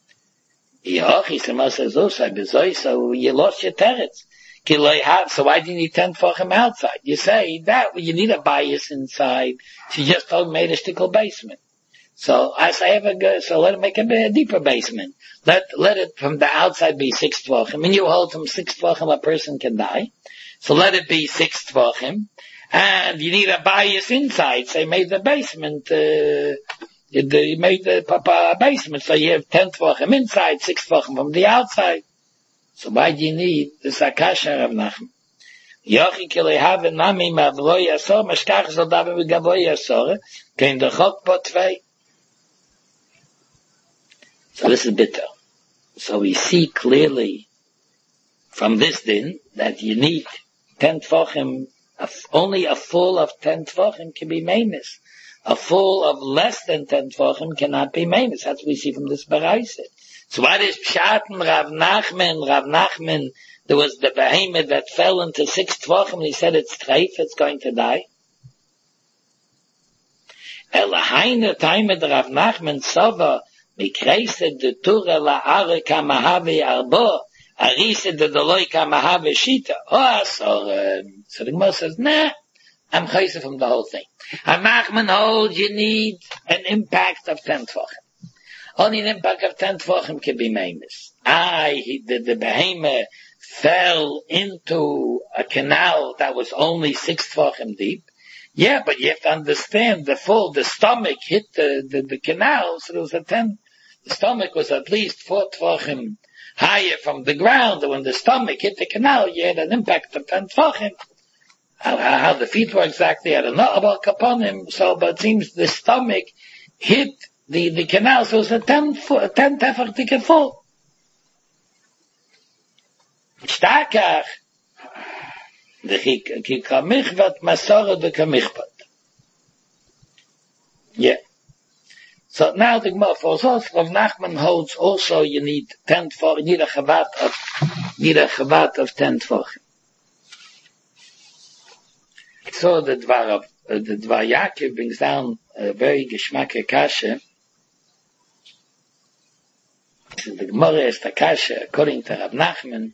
So you lost your teretz. So why do you need ten tefachim outside? You say that you need a bias inside. She just told made a shtickle basement. So I say, have a, so let it make a, a deeper basement. Let let it from the outside be six tefachim. And you hold from six tefachim a person can die. So let it be six tefachim. And you need a bias inside. So you made the basement. Uh, you made the papa basement. So you have ten tefachim inside, six tefachim from the outside. So why do you need the Sakasha Rav Nachman? Yochi kile have nami mavroy asor, mashkach zol daven v'gavoy asor, kein dechok potvei. So this is bitter. So we see clearly from this din that you need ten tefachim, only a full of ten tefachim can be meimis. A full of less than ten tefachim cannot be meimis. That's what we see from this Baraisa. So what is Pshaten Rav Nachman? Rav Nachman, there was the behemoth that fell into six tefachim and he said it's treif, it's going to die. Elahaina time of Rav Nachman Sova, mikreise de tura la are kamahavi arbo, arise de doloi kamahavi shita. Oh, so, uh, so the Gemara says, nah, I'm chayse from the whole thing. Rav Nachman holds you need an impact of ten tefachim. Only an impact of ten tefachim can be meimis. I, he, the, the behemoth fell into a canal that was only six tefachim deep. Yeah, but you have to understand the full, the stomach hit the, the, the canal, so there was a ten, the stomach was at least four tefachim higher from the ground, and when the stomach hit the canal, you had an impact of ten tefachim. How, how the feet were exactly, I don't know about kaponim, so, but it seems the stomach hit The, the canal, so it's a ten, a ten tefach ticket full. Stakach, the kikamichvat masora de kamichvat. Yeah. So now the Gemara for us, Rav Nachman holds also you need ten tefachim, you need a chavat of, need a chavat of ten tefachim. So the Dvar of, uh, the Dvar Yaakov brings down a very geschmack kasha. The Gemara is the kasha, according to Rav Nachman.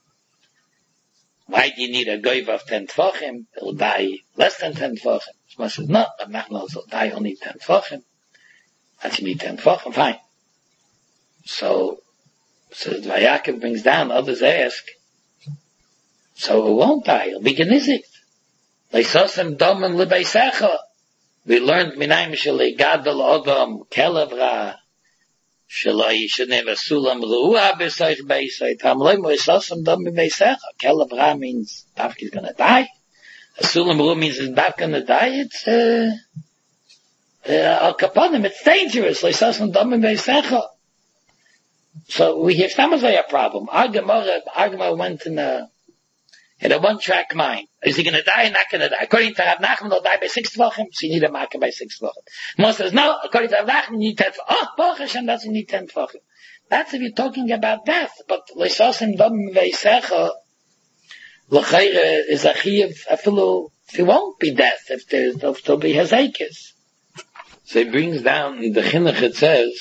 Why do you need a goyva of ten tefachim? He'll die less than ten tefachim. Gemara says, no, Rav Nachman also die only ten tefachim. That you need ten tefachim, fine. So, so Dvar Yaakov brings down, others ask, so it won't die, it'll be genizik. Leisosim domen lebeisecha. We learned minayim shelei gadol odom kelevra sheloi sheneva sulam ruah b'seich beisei tamloi leisosim domen lebeisecha. Kelevra means Davka is gonna die. A sulam ruah means is Davka gonna die. It's uh, uh, al kaponim. It's dangerous. Leisosim domen lebeisecha. So we have some a problem. Our Gemara, our Gemara went in a in a one-track mind. Is he going to die or not going to die? According to Rav Nachman, he'll die by six tvachim, so you need a makkah by six tvachim. Moshe says, no, according to Rav Nachman, you need ten tvachim. Oh, Baruch Hashem doesn't need ten tvachim. That's if you're talking about death. But Leisosim dom veisecha, l'chayre is a chiyuv, afilu, if it won't be death, if there's, if there'll be hazekes. So he brings down, in the chinuch it says,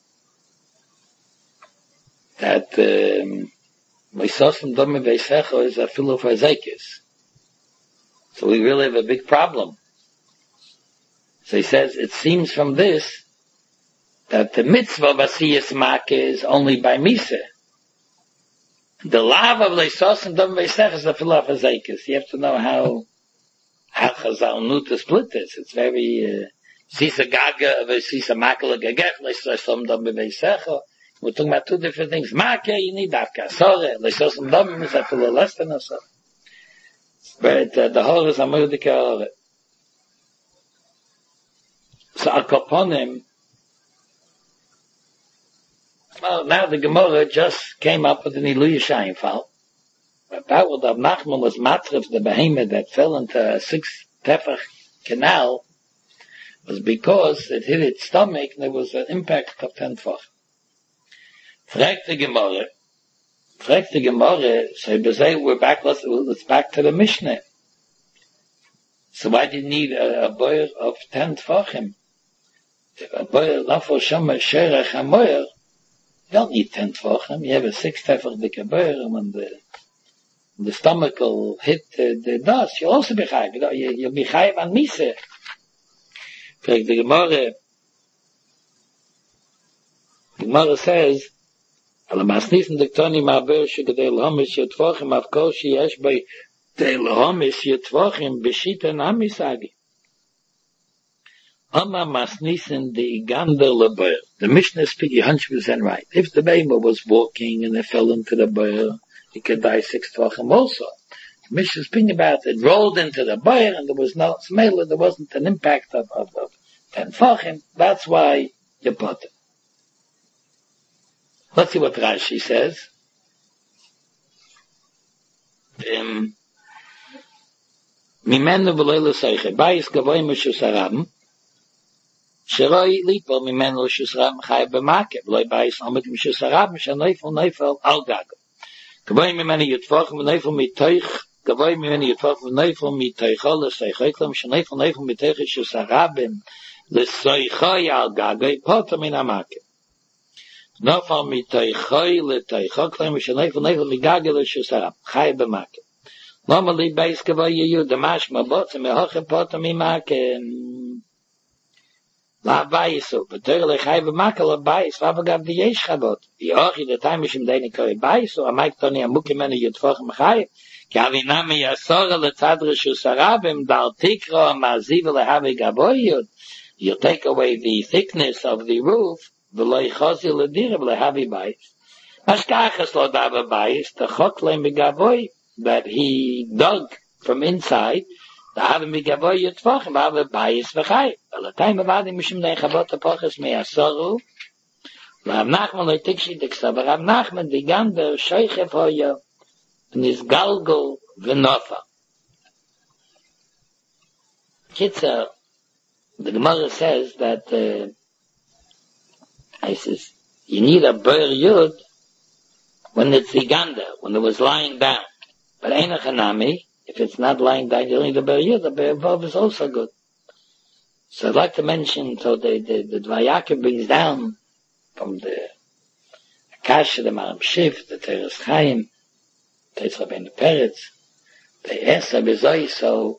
that, um, Leisosim dom veisecha is afilu for hazekes. So we really have a big problem. So he says, it seems from this that the mitzvah of asiyas makkah is only by misa. The lav of leisosim dom veisech is the filah of hazekes. You have to know how how Chazal knew to split this. It's very sisa gaga of a sisa makkah gagef leisosim dom veisech. We're talking about two different things. Makkah you need Davka asore. Leisosim dom is a filah less than asore. But uh, the whole is a murdika of it. So al kaponim. Well, now the Gemara just came up with an Ilu Yishayim fall. About what Rav Nachman was matrif, the behemoth that fell into a six tefach canal, was because it hit its stomach and there was an impact of ten tefach. Frag the Gemara. Frag the Gemara, so bezei we're back, let's, let's back to the Mishnah. So why do you need a, a boyer of ten tefachim? A boyer, lafo shama sherech hamoyer, you don't need ten tefachim. You have a six tefach dike boyer, and when the, the stomach will hit the, the dust, you'll also be chayiv. You, you'll be chayiv on misa. Frag the Gemara. The Gemara says, על המסניס דקטוני מעבר שכדי להומס יתפוחים אף כל שיש בי כדי להומס יתפוחים בשיטה נמיס אגי. Ama masnisen the gander leber. The Mishnah speaks one hundred percent right. If the behemoth was walking and it fell into the bear, it could die six tvachim also. The Mishnah is speaking about it rolled into the bear and there was no smell, there wasn't an impact of, of, of ten tvachim. That's why you put it. Let's see what Rashi says. Um, Mimenu v'lo l'seiche, bayis gavoy meshusarabim, sheroi lipo mimenu l'shusarabim chayav b'makeh, v'lo bayis omid meshusarabim, shenoifel neifel al gago. Gavoy mimenu yitfochim v'neifel mitoich, gavoy mimenu yitfochim v'neifel mitoicho l'seicheiklem, shenoifel neifel mitoich shusarabim, l'seichoi al gago, poto min hamakeh. Nofal mitoichoi l'toichoklem, shenoifel neifel migagel l'shusarabim, chayav b'makeh. Normally, base kavay you the mashma bots me hoche pot me make la baiso but there le khayve makel bais va gav die yesh khabot die och in the time is im deine kay baiso a mike toni a muke mene yet fakh me khay kavi name yasor le tadre shu sarabem dal tikro maziv le have gaboyot you take away the thickness of the roof the le khazil le dir le have bais as kachas lo da bais the chokle me gaboy that he dug from inside, the Havim Gavoy Yitvachim, Havim Bayis V'chai. Well, the time of Adim Mishim Nei Chavot HaPoches Me Asoru, Rav Nachman Lo Tikshi Diksa, Rav Nachman began the Shoichef Hoya, and his Galgul V'nofa. Kitzer, the Gemara says that uh, I says, you need a ber yud when it's iganda, when it was lying down. But eina chanami, if it's not lying down, you don't need a ber yud. The ber vav is also good. So I'd like to mention, so the, the, the Dvayaka brings down from the Akasha, the Maram Shif, the Teres Chaim, the Teres Rabbeinu Peretz, the Esa Bezoi, so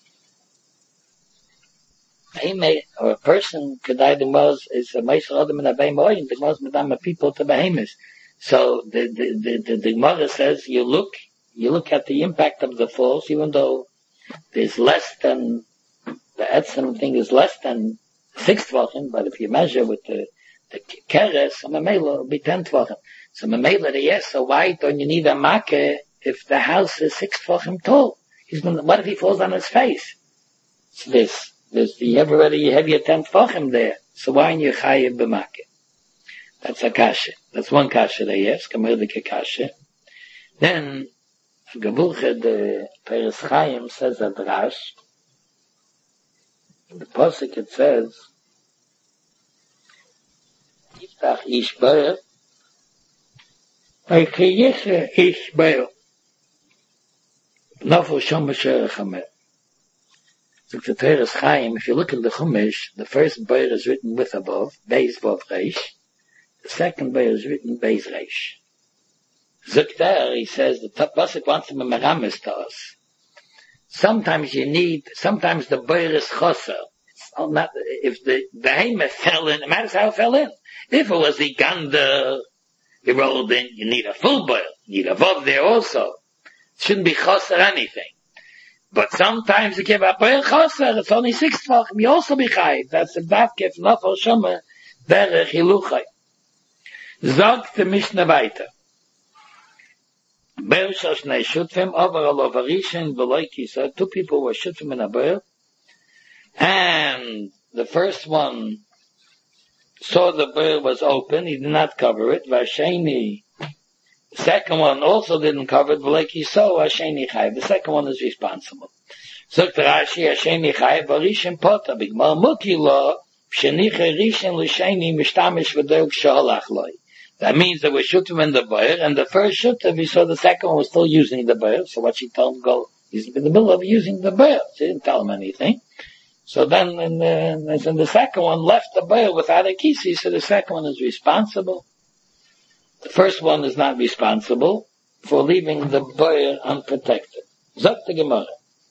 he may, or a person could die the most, is a Meisel Adam in a Behemoim, the most Madama people to Behemoth. So the, the, the, the, the Gemara says, you look, you look at the impact of the force, even though there's less than, the Etzem thing is less than six Tvochen, but if you measure with the, the Keres, so Mamela will be ten Tvochen. So Mamela, yes, so why don't you need a Makkah if the house is six Tvochen tall? He's gonna, what if he falls on his face? So this. There's, you have already, you have your ten tefachim there. So why in your chayiv b'makeh? That's a kasha. That's one kasha there, yes. Kamerdik kasha. Then, Gabuche, the Peres Chaim says a drash. In the posuk it says, Yiftach ish boyer, Vaykeyeche ish boyer. Nafo shom b'sher chamer. The Teres Chaim, if you look at the Chumash, the first Beir is written with above, Beis Vav Reish. The second Beir is written Beis Reish. Zukter, he says, the Pasuk wants to be meramis to us. Sometimes you need, sometimes the Beir is choser. It's not, if the Behemoth fell in, it matters how it fell in. If it was the Gander, you rolled in, you need a full Beir. You need a Vav there also. It shouldn't be choser anything. But sometimes you give a Beir Choser, it's only six Tvochim, you also be chayiv. That's a Davkef, Nafal Shomer, Derech Hiluchai. Zog the Mishnah weiter. Beir Shal Shnei Shutfim, over al Overishin, Veloiki, so two people were Shutfim in a Beir, and the first one saw the Beir was open, he did not cover it, Vasheni, the second one also didn't cover it, like he saw Hasheni Chai. The second one is responsible. So Rashi Hasheni Chai, Barishin Pota, Bigmar Muki Lo, Sheniche Rishin Lisheni Mishtamish V'Deuk Shalach Loi. That means that we shoot him in the Beir, and the first shooter, we saw the second one was still using the Beir, so what she told him, go, he's in the middle of using the Beir. She didn't tell him anything. So then, in the, in the second one left the Beir without a kisi, so the second one is responsible. The first one is not responsible for leaving the Beir unprotected. Zok the Gemara.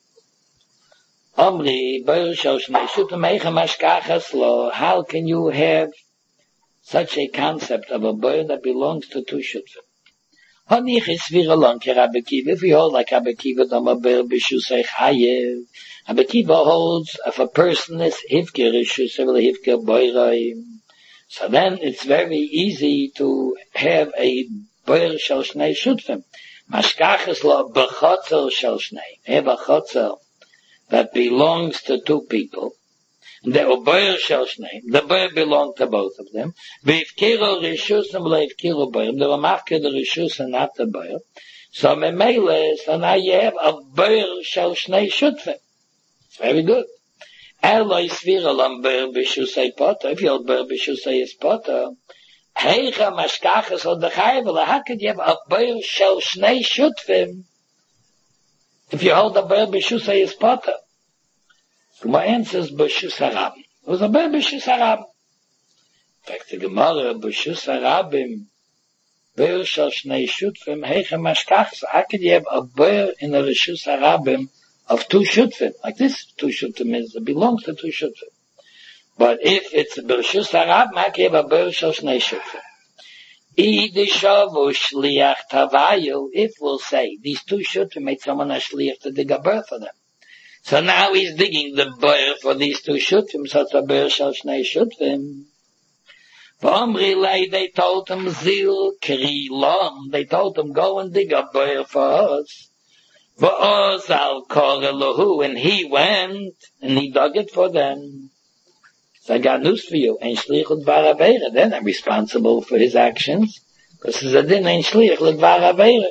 Omri, Beir shal shnei shutim eicha mashkachas lo. How can you have such a concept of a Beir that belongs to two shutim? Hanich is svira long ke Rabbi Kiva. If you hold like Rabbi Kiva, dam a Beir b'shusei chayev. Rabbi Kiva holds if a person is hivke rishusei v'le hivke boirayim. So then it's very easy to have a Beir shal shnei shutfim. Mashkachas lo b'chotzer shal shnei. Have a chotzer that belongs to two people. The Beir shal shnei. The Beir belonged to both of them. V'ivkiru rishus and v'leivkiru Beir. The Ramachke the rishus and not the Beir. So memele, so now you have a Beir shal shnei shutfim. It's very good. Eloi svira lam Beir b'shusei Potter. If you hold Beir b'shusei is Potter, heicha mashkachas on the chayvel. How could you have a Beir shel shnei shutfim if you hold a Beir b'shusei is Potter? So my answer is b'shus harabim. It was a Beir b'shus harabim. In fact, the Gemara b'shus harabim, Beir shel shnei shutfim, heicha mashkachas. How could you have a Beir in a b'shus harabim of two shutfim? Like this, two shutfim is, it belongs to two shutfim. But if it's a b'rshus harabim, I can have a Beir shel shnei shutfim. Idishavu shliach tavayu, if we'll say, these two shutfim made someone a shliach to dig a Beir for them. So now he's digging the Beir for these two shutfim, so it's a Beir shel shnei shutfim. V'omri lei, they told him, zil kri lom, they told him, go and dig a Beir for us. V'oz al kor Elohu, and he went, and he dug it for them. So I got news for you, ein shliach l'dvar aveira, then I'm responsible for his actions, because it's a din ein shliach l'dvar aveira.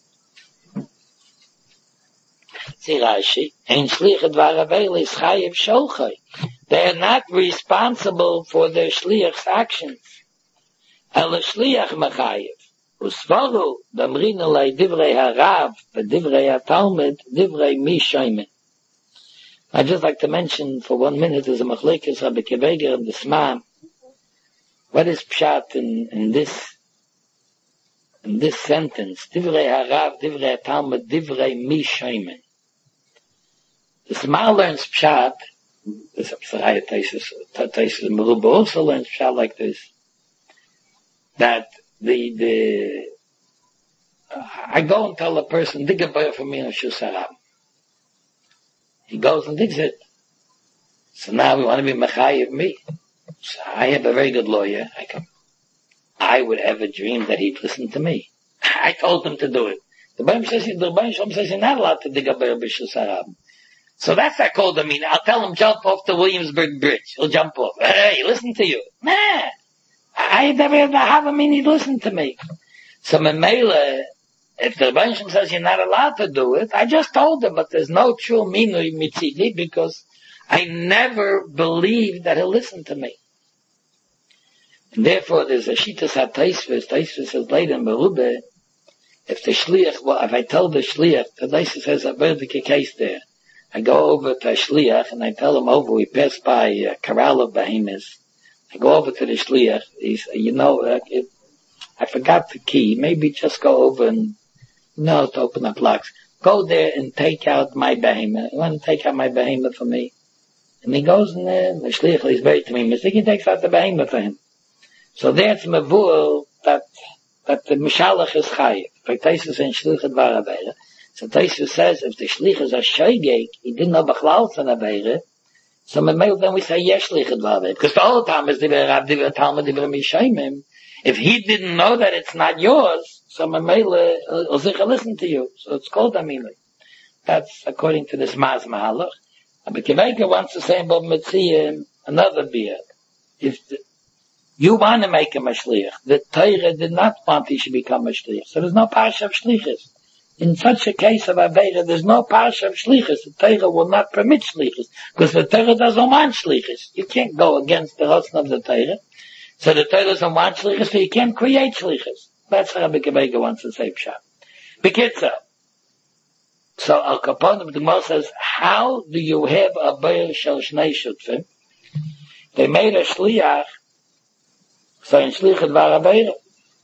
See Rashi, ein shliach l'dvar aveira is chayiv sholchai. They are not responsible for their shliach's actions. El shliach mechayev. Usvaru damrina lei divrei harav v'divrei hatalmud divrei mishoymen. I'd just like to mention for one minute as a machlekes Rabbi Keveger and the Sma. What is pshat in, in this in this sentence? Divrei harav, divrei hatalmud, divrei mishoymen. The Sma learns pshat. This Saraya Taisus Taisus Meruba also learns pshat like this. That the the uh, I go and tell a person, dig a boy for me on Shusarab. He goes and digs it. So now we want to be Mechayev me. So I have a very good lawyer. I come. I would ever dream that he'd listen to me. I told him to do it. The Baim says, the Baim says you're not allowed to dig a boy on Shusarab. So that's I called him. I'll tell him jump off the Williamsburg Bridge. He'll jump off. Hey, listen to you. Nah. I never have a mean he'd listen to me. So Memela, if the Rebbeinu says you're not allowed to do it, I just told him, but there's no true minui mitzidi because I never believed that he'll listen to me. And therefore there's a shittas ha-taisvis, taisvis is laid in Merube. If the shliach, well, if I tell the shliach, the taisvis has a very big case there. I go over to a shliach and I tell him over, we pass by a corral of behemoths. I go over to the shliach. He's, you know, uh, it, I forgot the key. Maybe just go over and, you know, to open up locks. Go there and take out my behemoth. You want to take out my behemoth for me? And he goes in there, the shliach is very to me. He takes out the behemoth for him. So there's mavur that, that the mishalach is chayiv. Like Taisus in shliach dvar aveira. So Taisus says, if the shliach is a shoygeg, he didn't know b'chlal from aveira, so then we say yes shliach dvar aveira. Because the whole time is divrei rav, divrei talmud, divrei mishaymim. If he didn't know that it's not yours, so Mamela will sicher listen to you. So it's called Amili. That's according to this Maz Mahalach. But Keveka wants to say about Metziyah another beer. If the, you want to make him a shliach, the Torah did not want he should become a shliach. So there's no parsha of shlichus. In such a case of Aveira, there's no parsha of shlichus. The Torah will not permit shlichus. Because the Torah doesn't want shlichus. You can't go against the Ratzon of the Torah. So the Torah doesn't want shlichus, so you can't create shlichus. That's how Rabbi Kevega wants to say pshat. Bekitza. So Al Kaponim, the Gemara says, how do you have a beir shel shnei shutfim? They made a shliach, so in shlichat var a beir.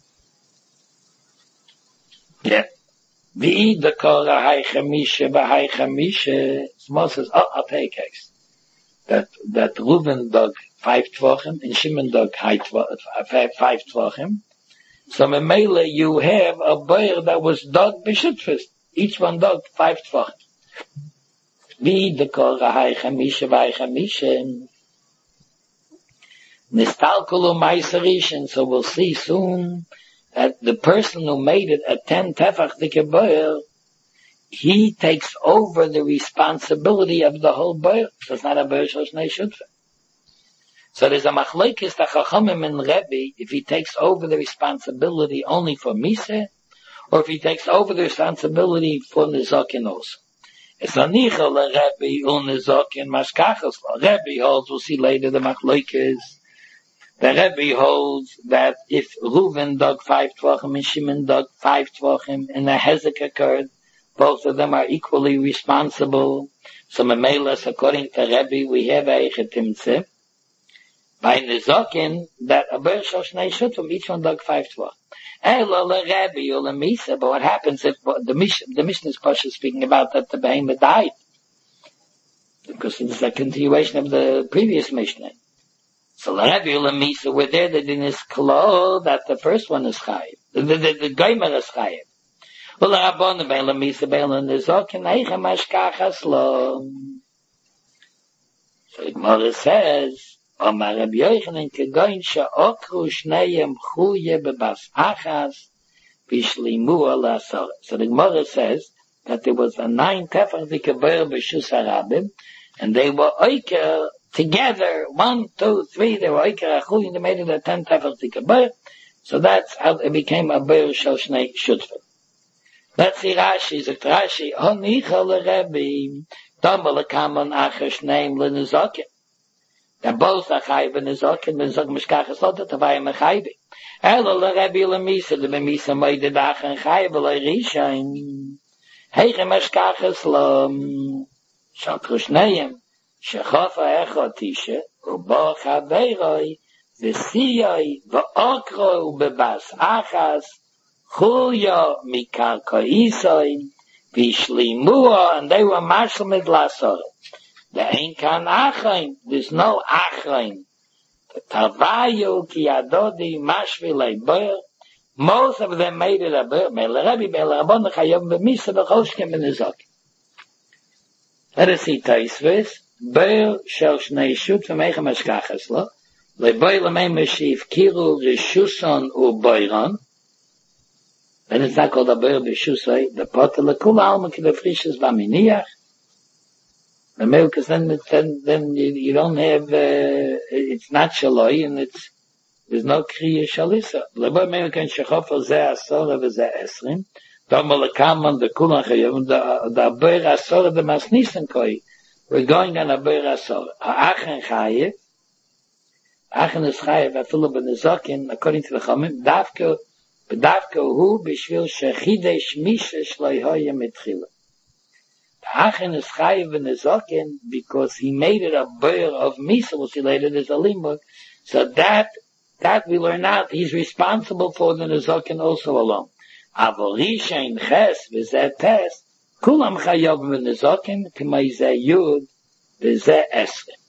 Yeah. V'i the kol ha'hai chamisha b'hai chamisha. Gemara says, oh, I'll take a case. That, that Reuven dug five tvachim, and Shimon dug five tvachim. So Memela, you have a beir that was dug b'shutfus. Each one dug five tvachim. Wie de kol ha'hai chamisha v'hai chamisha. Nistalkulu ma'aserishin. So we'll see soon that the person who made it a ten tefach dike beir, he takes over the responsibility of the whole beir. So it's not a beir shel shnei shutfim. So there's a machlekes that Chachamim and Rebbe, if he takes over the responsibility only for Miseh, or if he takes over the responsibility for Nizakin also. It's a nichel le Rebbe un Nizakin mashkachas. Rebbe holds, we'll see later the machlekes. The Rebbe holds that if Reuven dug five tvachim and Shimon dug five tvachim and a hezek occurred, both of them are equally responsible. So Memelas, according to Rebbe, we have a echetimtzeh. By Nizakin, that a beir shel shnei shutfim, each one dug five tvachim. Elo le Rebbe or le Misa, but what happens if the Mishnah, the Mishnah is Pasha speaking about that the behemoth died? Because it's a continuation of the previous Mishnah. So le Rebbe or le Misa, we're there, the din is klo, that the first one is chayiv. The, the, the, the Goymer is chayiv. Well, le Rabbon, bein le Misa, bein le Nizakin, eicha mashkachas lo. So the Gemara says, Omar Rabbi Yochanan kegoin she'okru shneihem chuye bebas achas v'shlimu ala asara. So the Gemara says that there was a nine tefach dikeber b'shus harabim, and they were oiker together, one, two, three, they were oiker achuy, and they made it a ten tefach dikeber. So that's how it became a beir shel shnei shutfim. Let's see Rashi, Zok Rashi, honicha l'Rebbe, dambal akaman achas shneim l'nizakin. Der both a chayv and Nezokin, ben zog mishkach es lot, tavai me chayv. Elo le Rebbe le Misa, le Misa moide dach en chayv, le Rishain. Heiche mishkach es lo, shakrush neim, shechofa echo tisha, ubo chabeiroi, v'siyoi, v'okro, bebas achas, chuyo, mikarko isoi, v'ishlimua, and they were marshal mit lasor. There ain't kan achaim, there's no achaim. The tavayu ki adodi mashvilei ber, most of them made it a ber, mele Rebbe, mele Rabbon, chayom b'misa, v'choshkem b'nezokim. Let us see Taisves, ber shel shnei shut v'meichem eshkachas lo, le'boy l'mei meshiv kiru reshuson u'boiron, and it's not called a ber b'shusay, the potter l'kula alma ki lefrishes v'aminiach, the milk is then, then, then you, you don't have, uh, it's not shaloi, and it's, there's no kriya shalisa. Lebo me'u ken shechofa zeh asora v'zeh esrim, domo lekaman de kulan chayom, the abir asora de masnisen koi, we're going on abir asora. Ha'achen chayev, achen is chayev, afilu b'nezokin, according to the Chomim, davke, b'davke hu, b'shvil shechidesh misha shloi hoya mitchila. Achen is chayiv in Nezokin because he made it a ber of Misa, which he later is a limbo. So that, that we learn out, he's responsible for the Nezokin also alone. Avorisha in Ches, v'zeh tes, kulam chayav in Nezokin, k'may zeh yud, v'zeh esrim.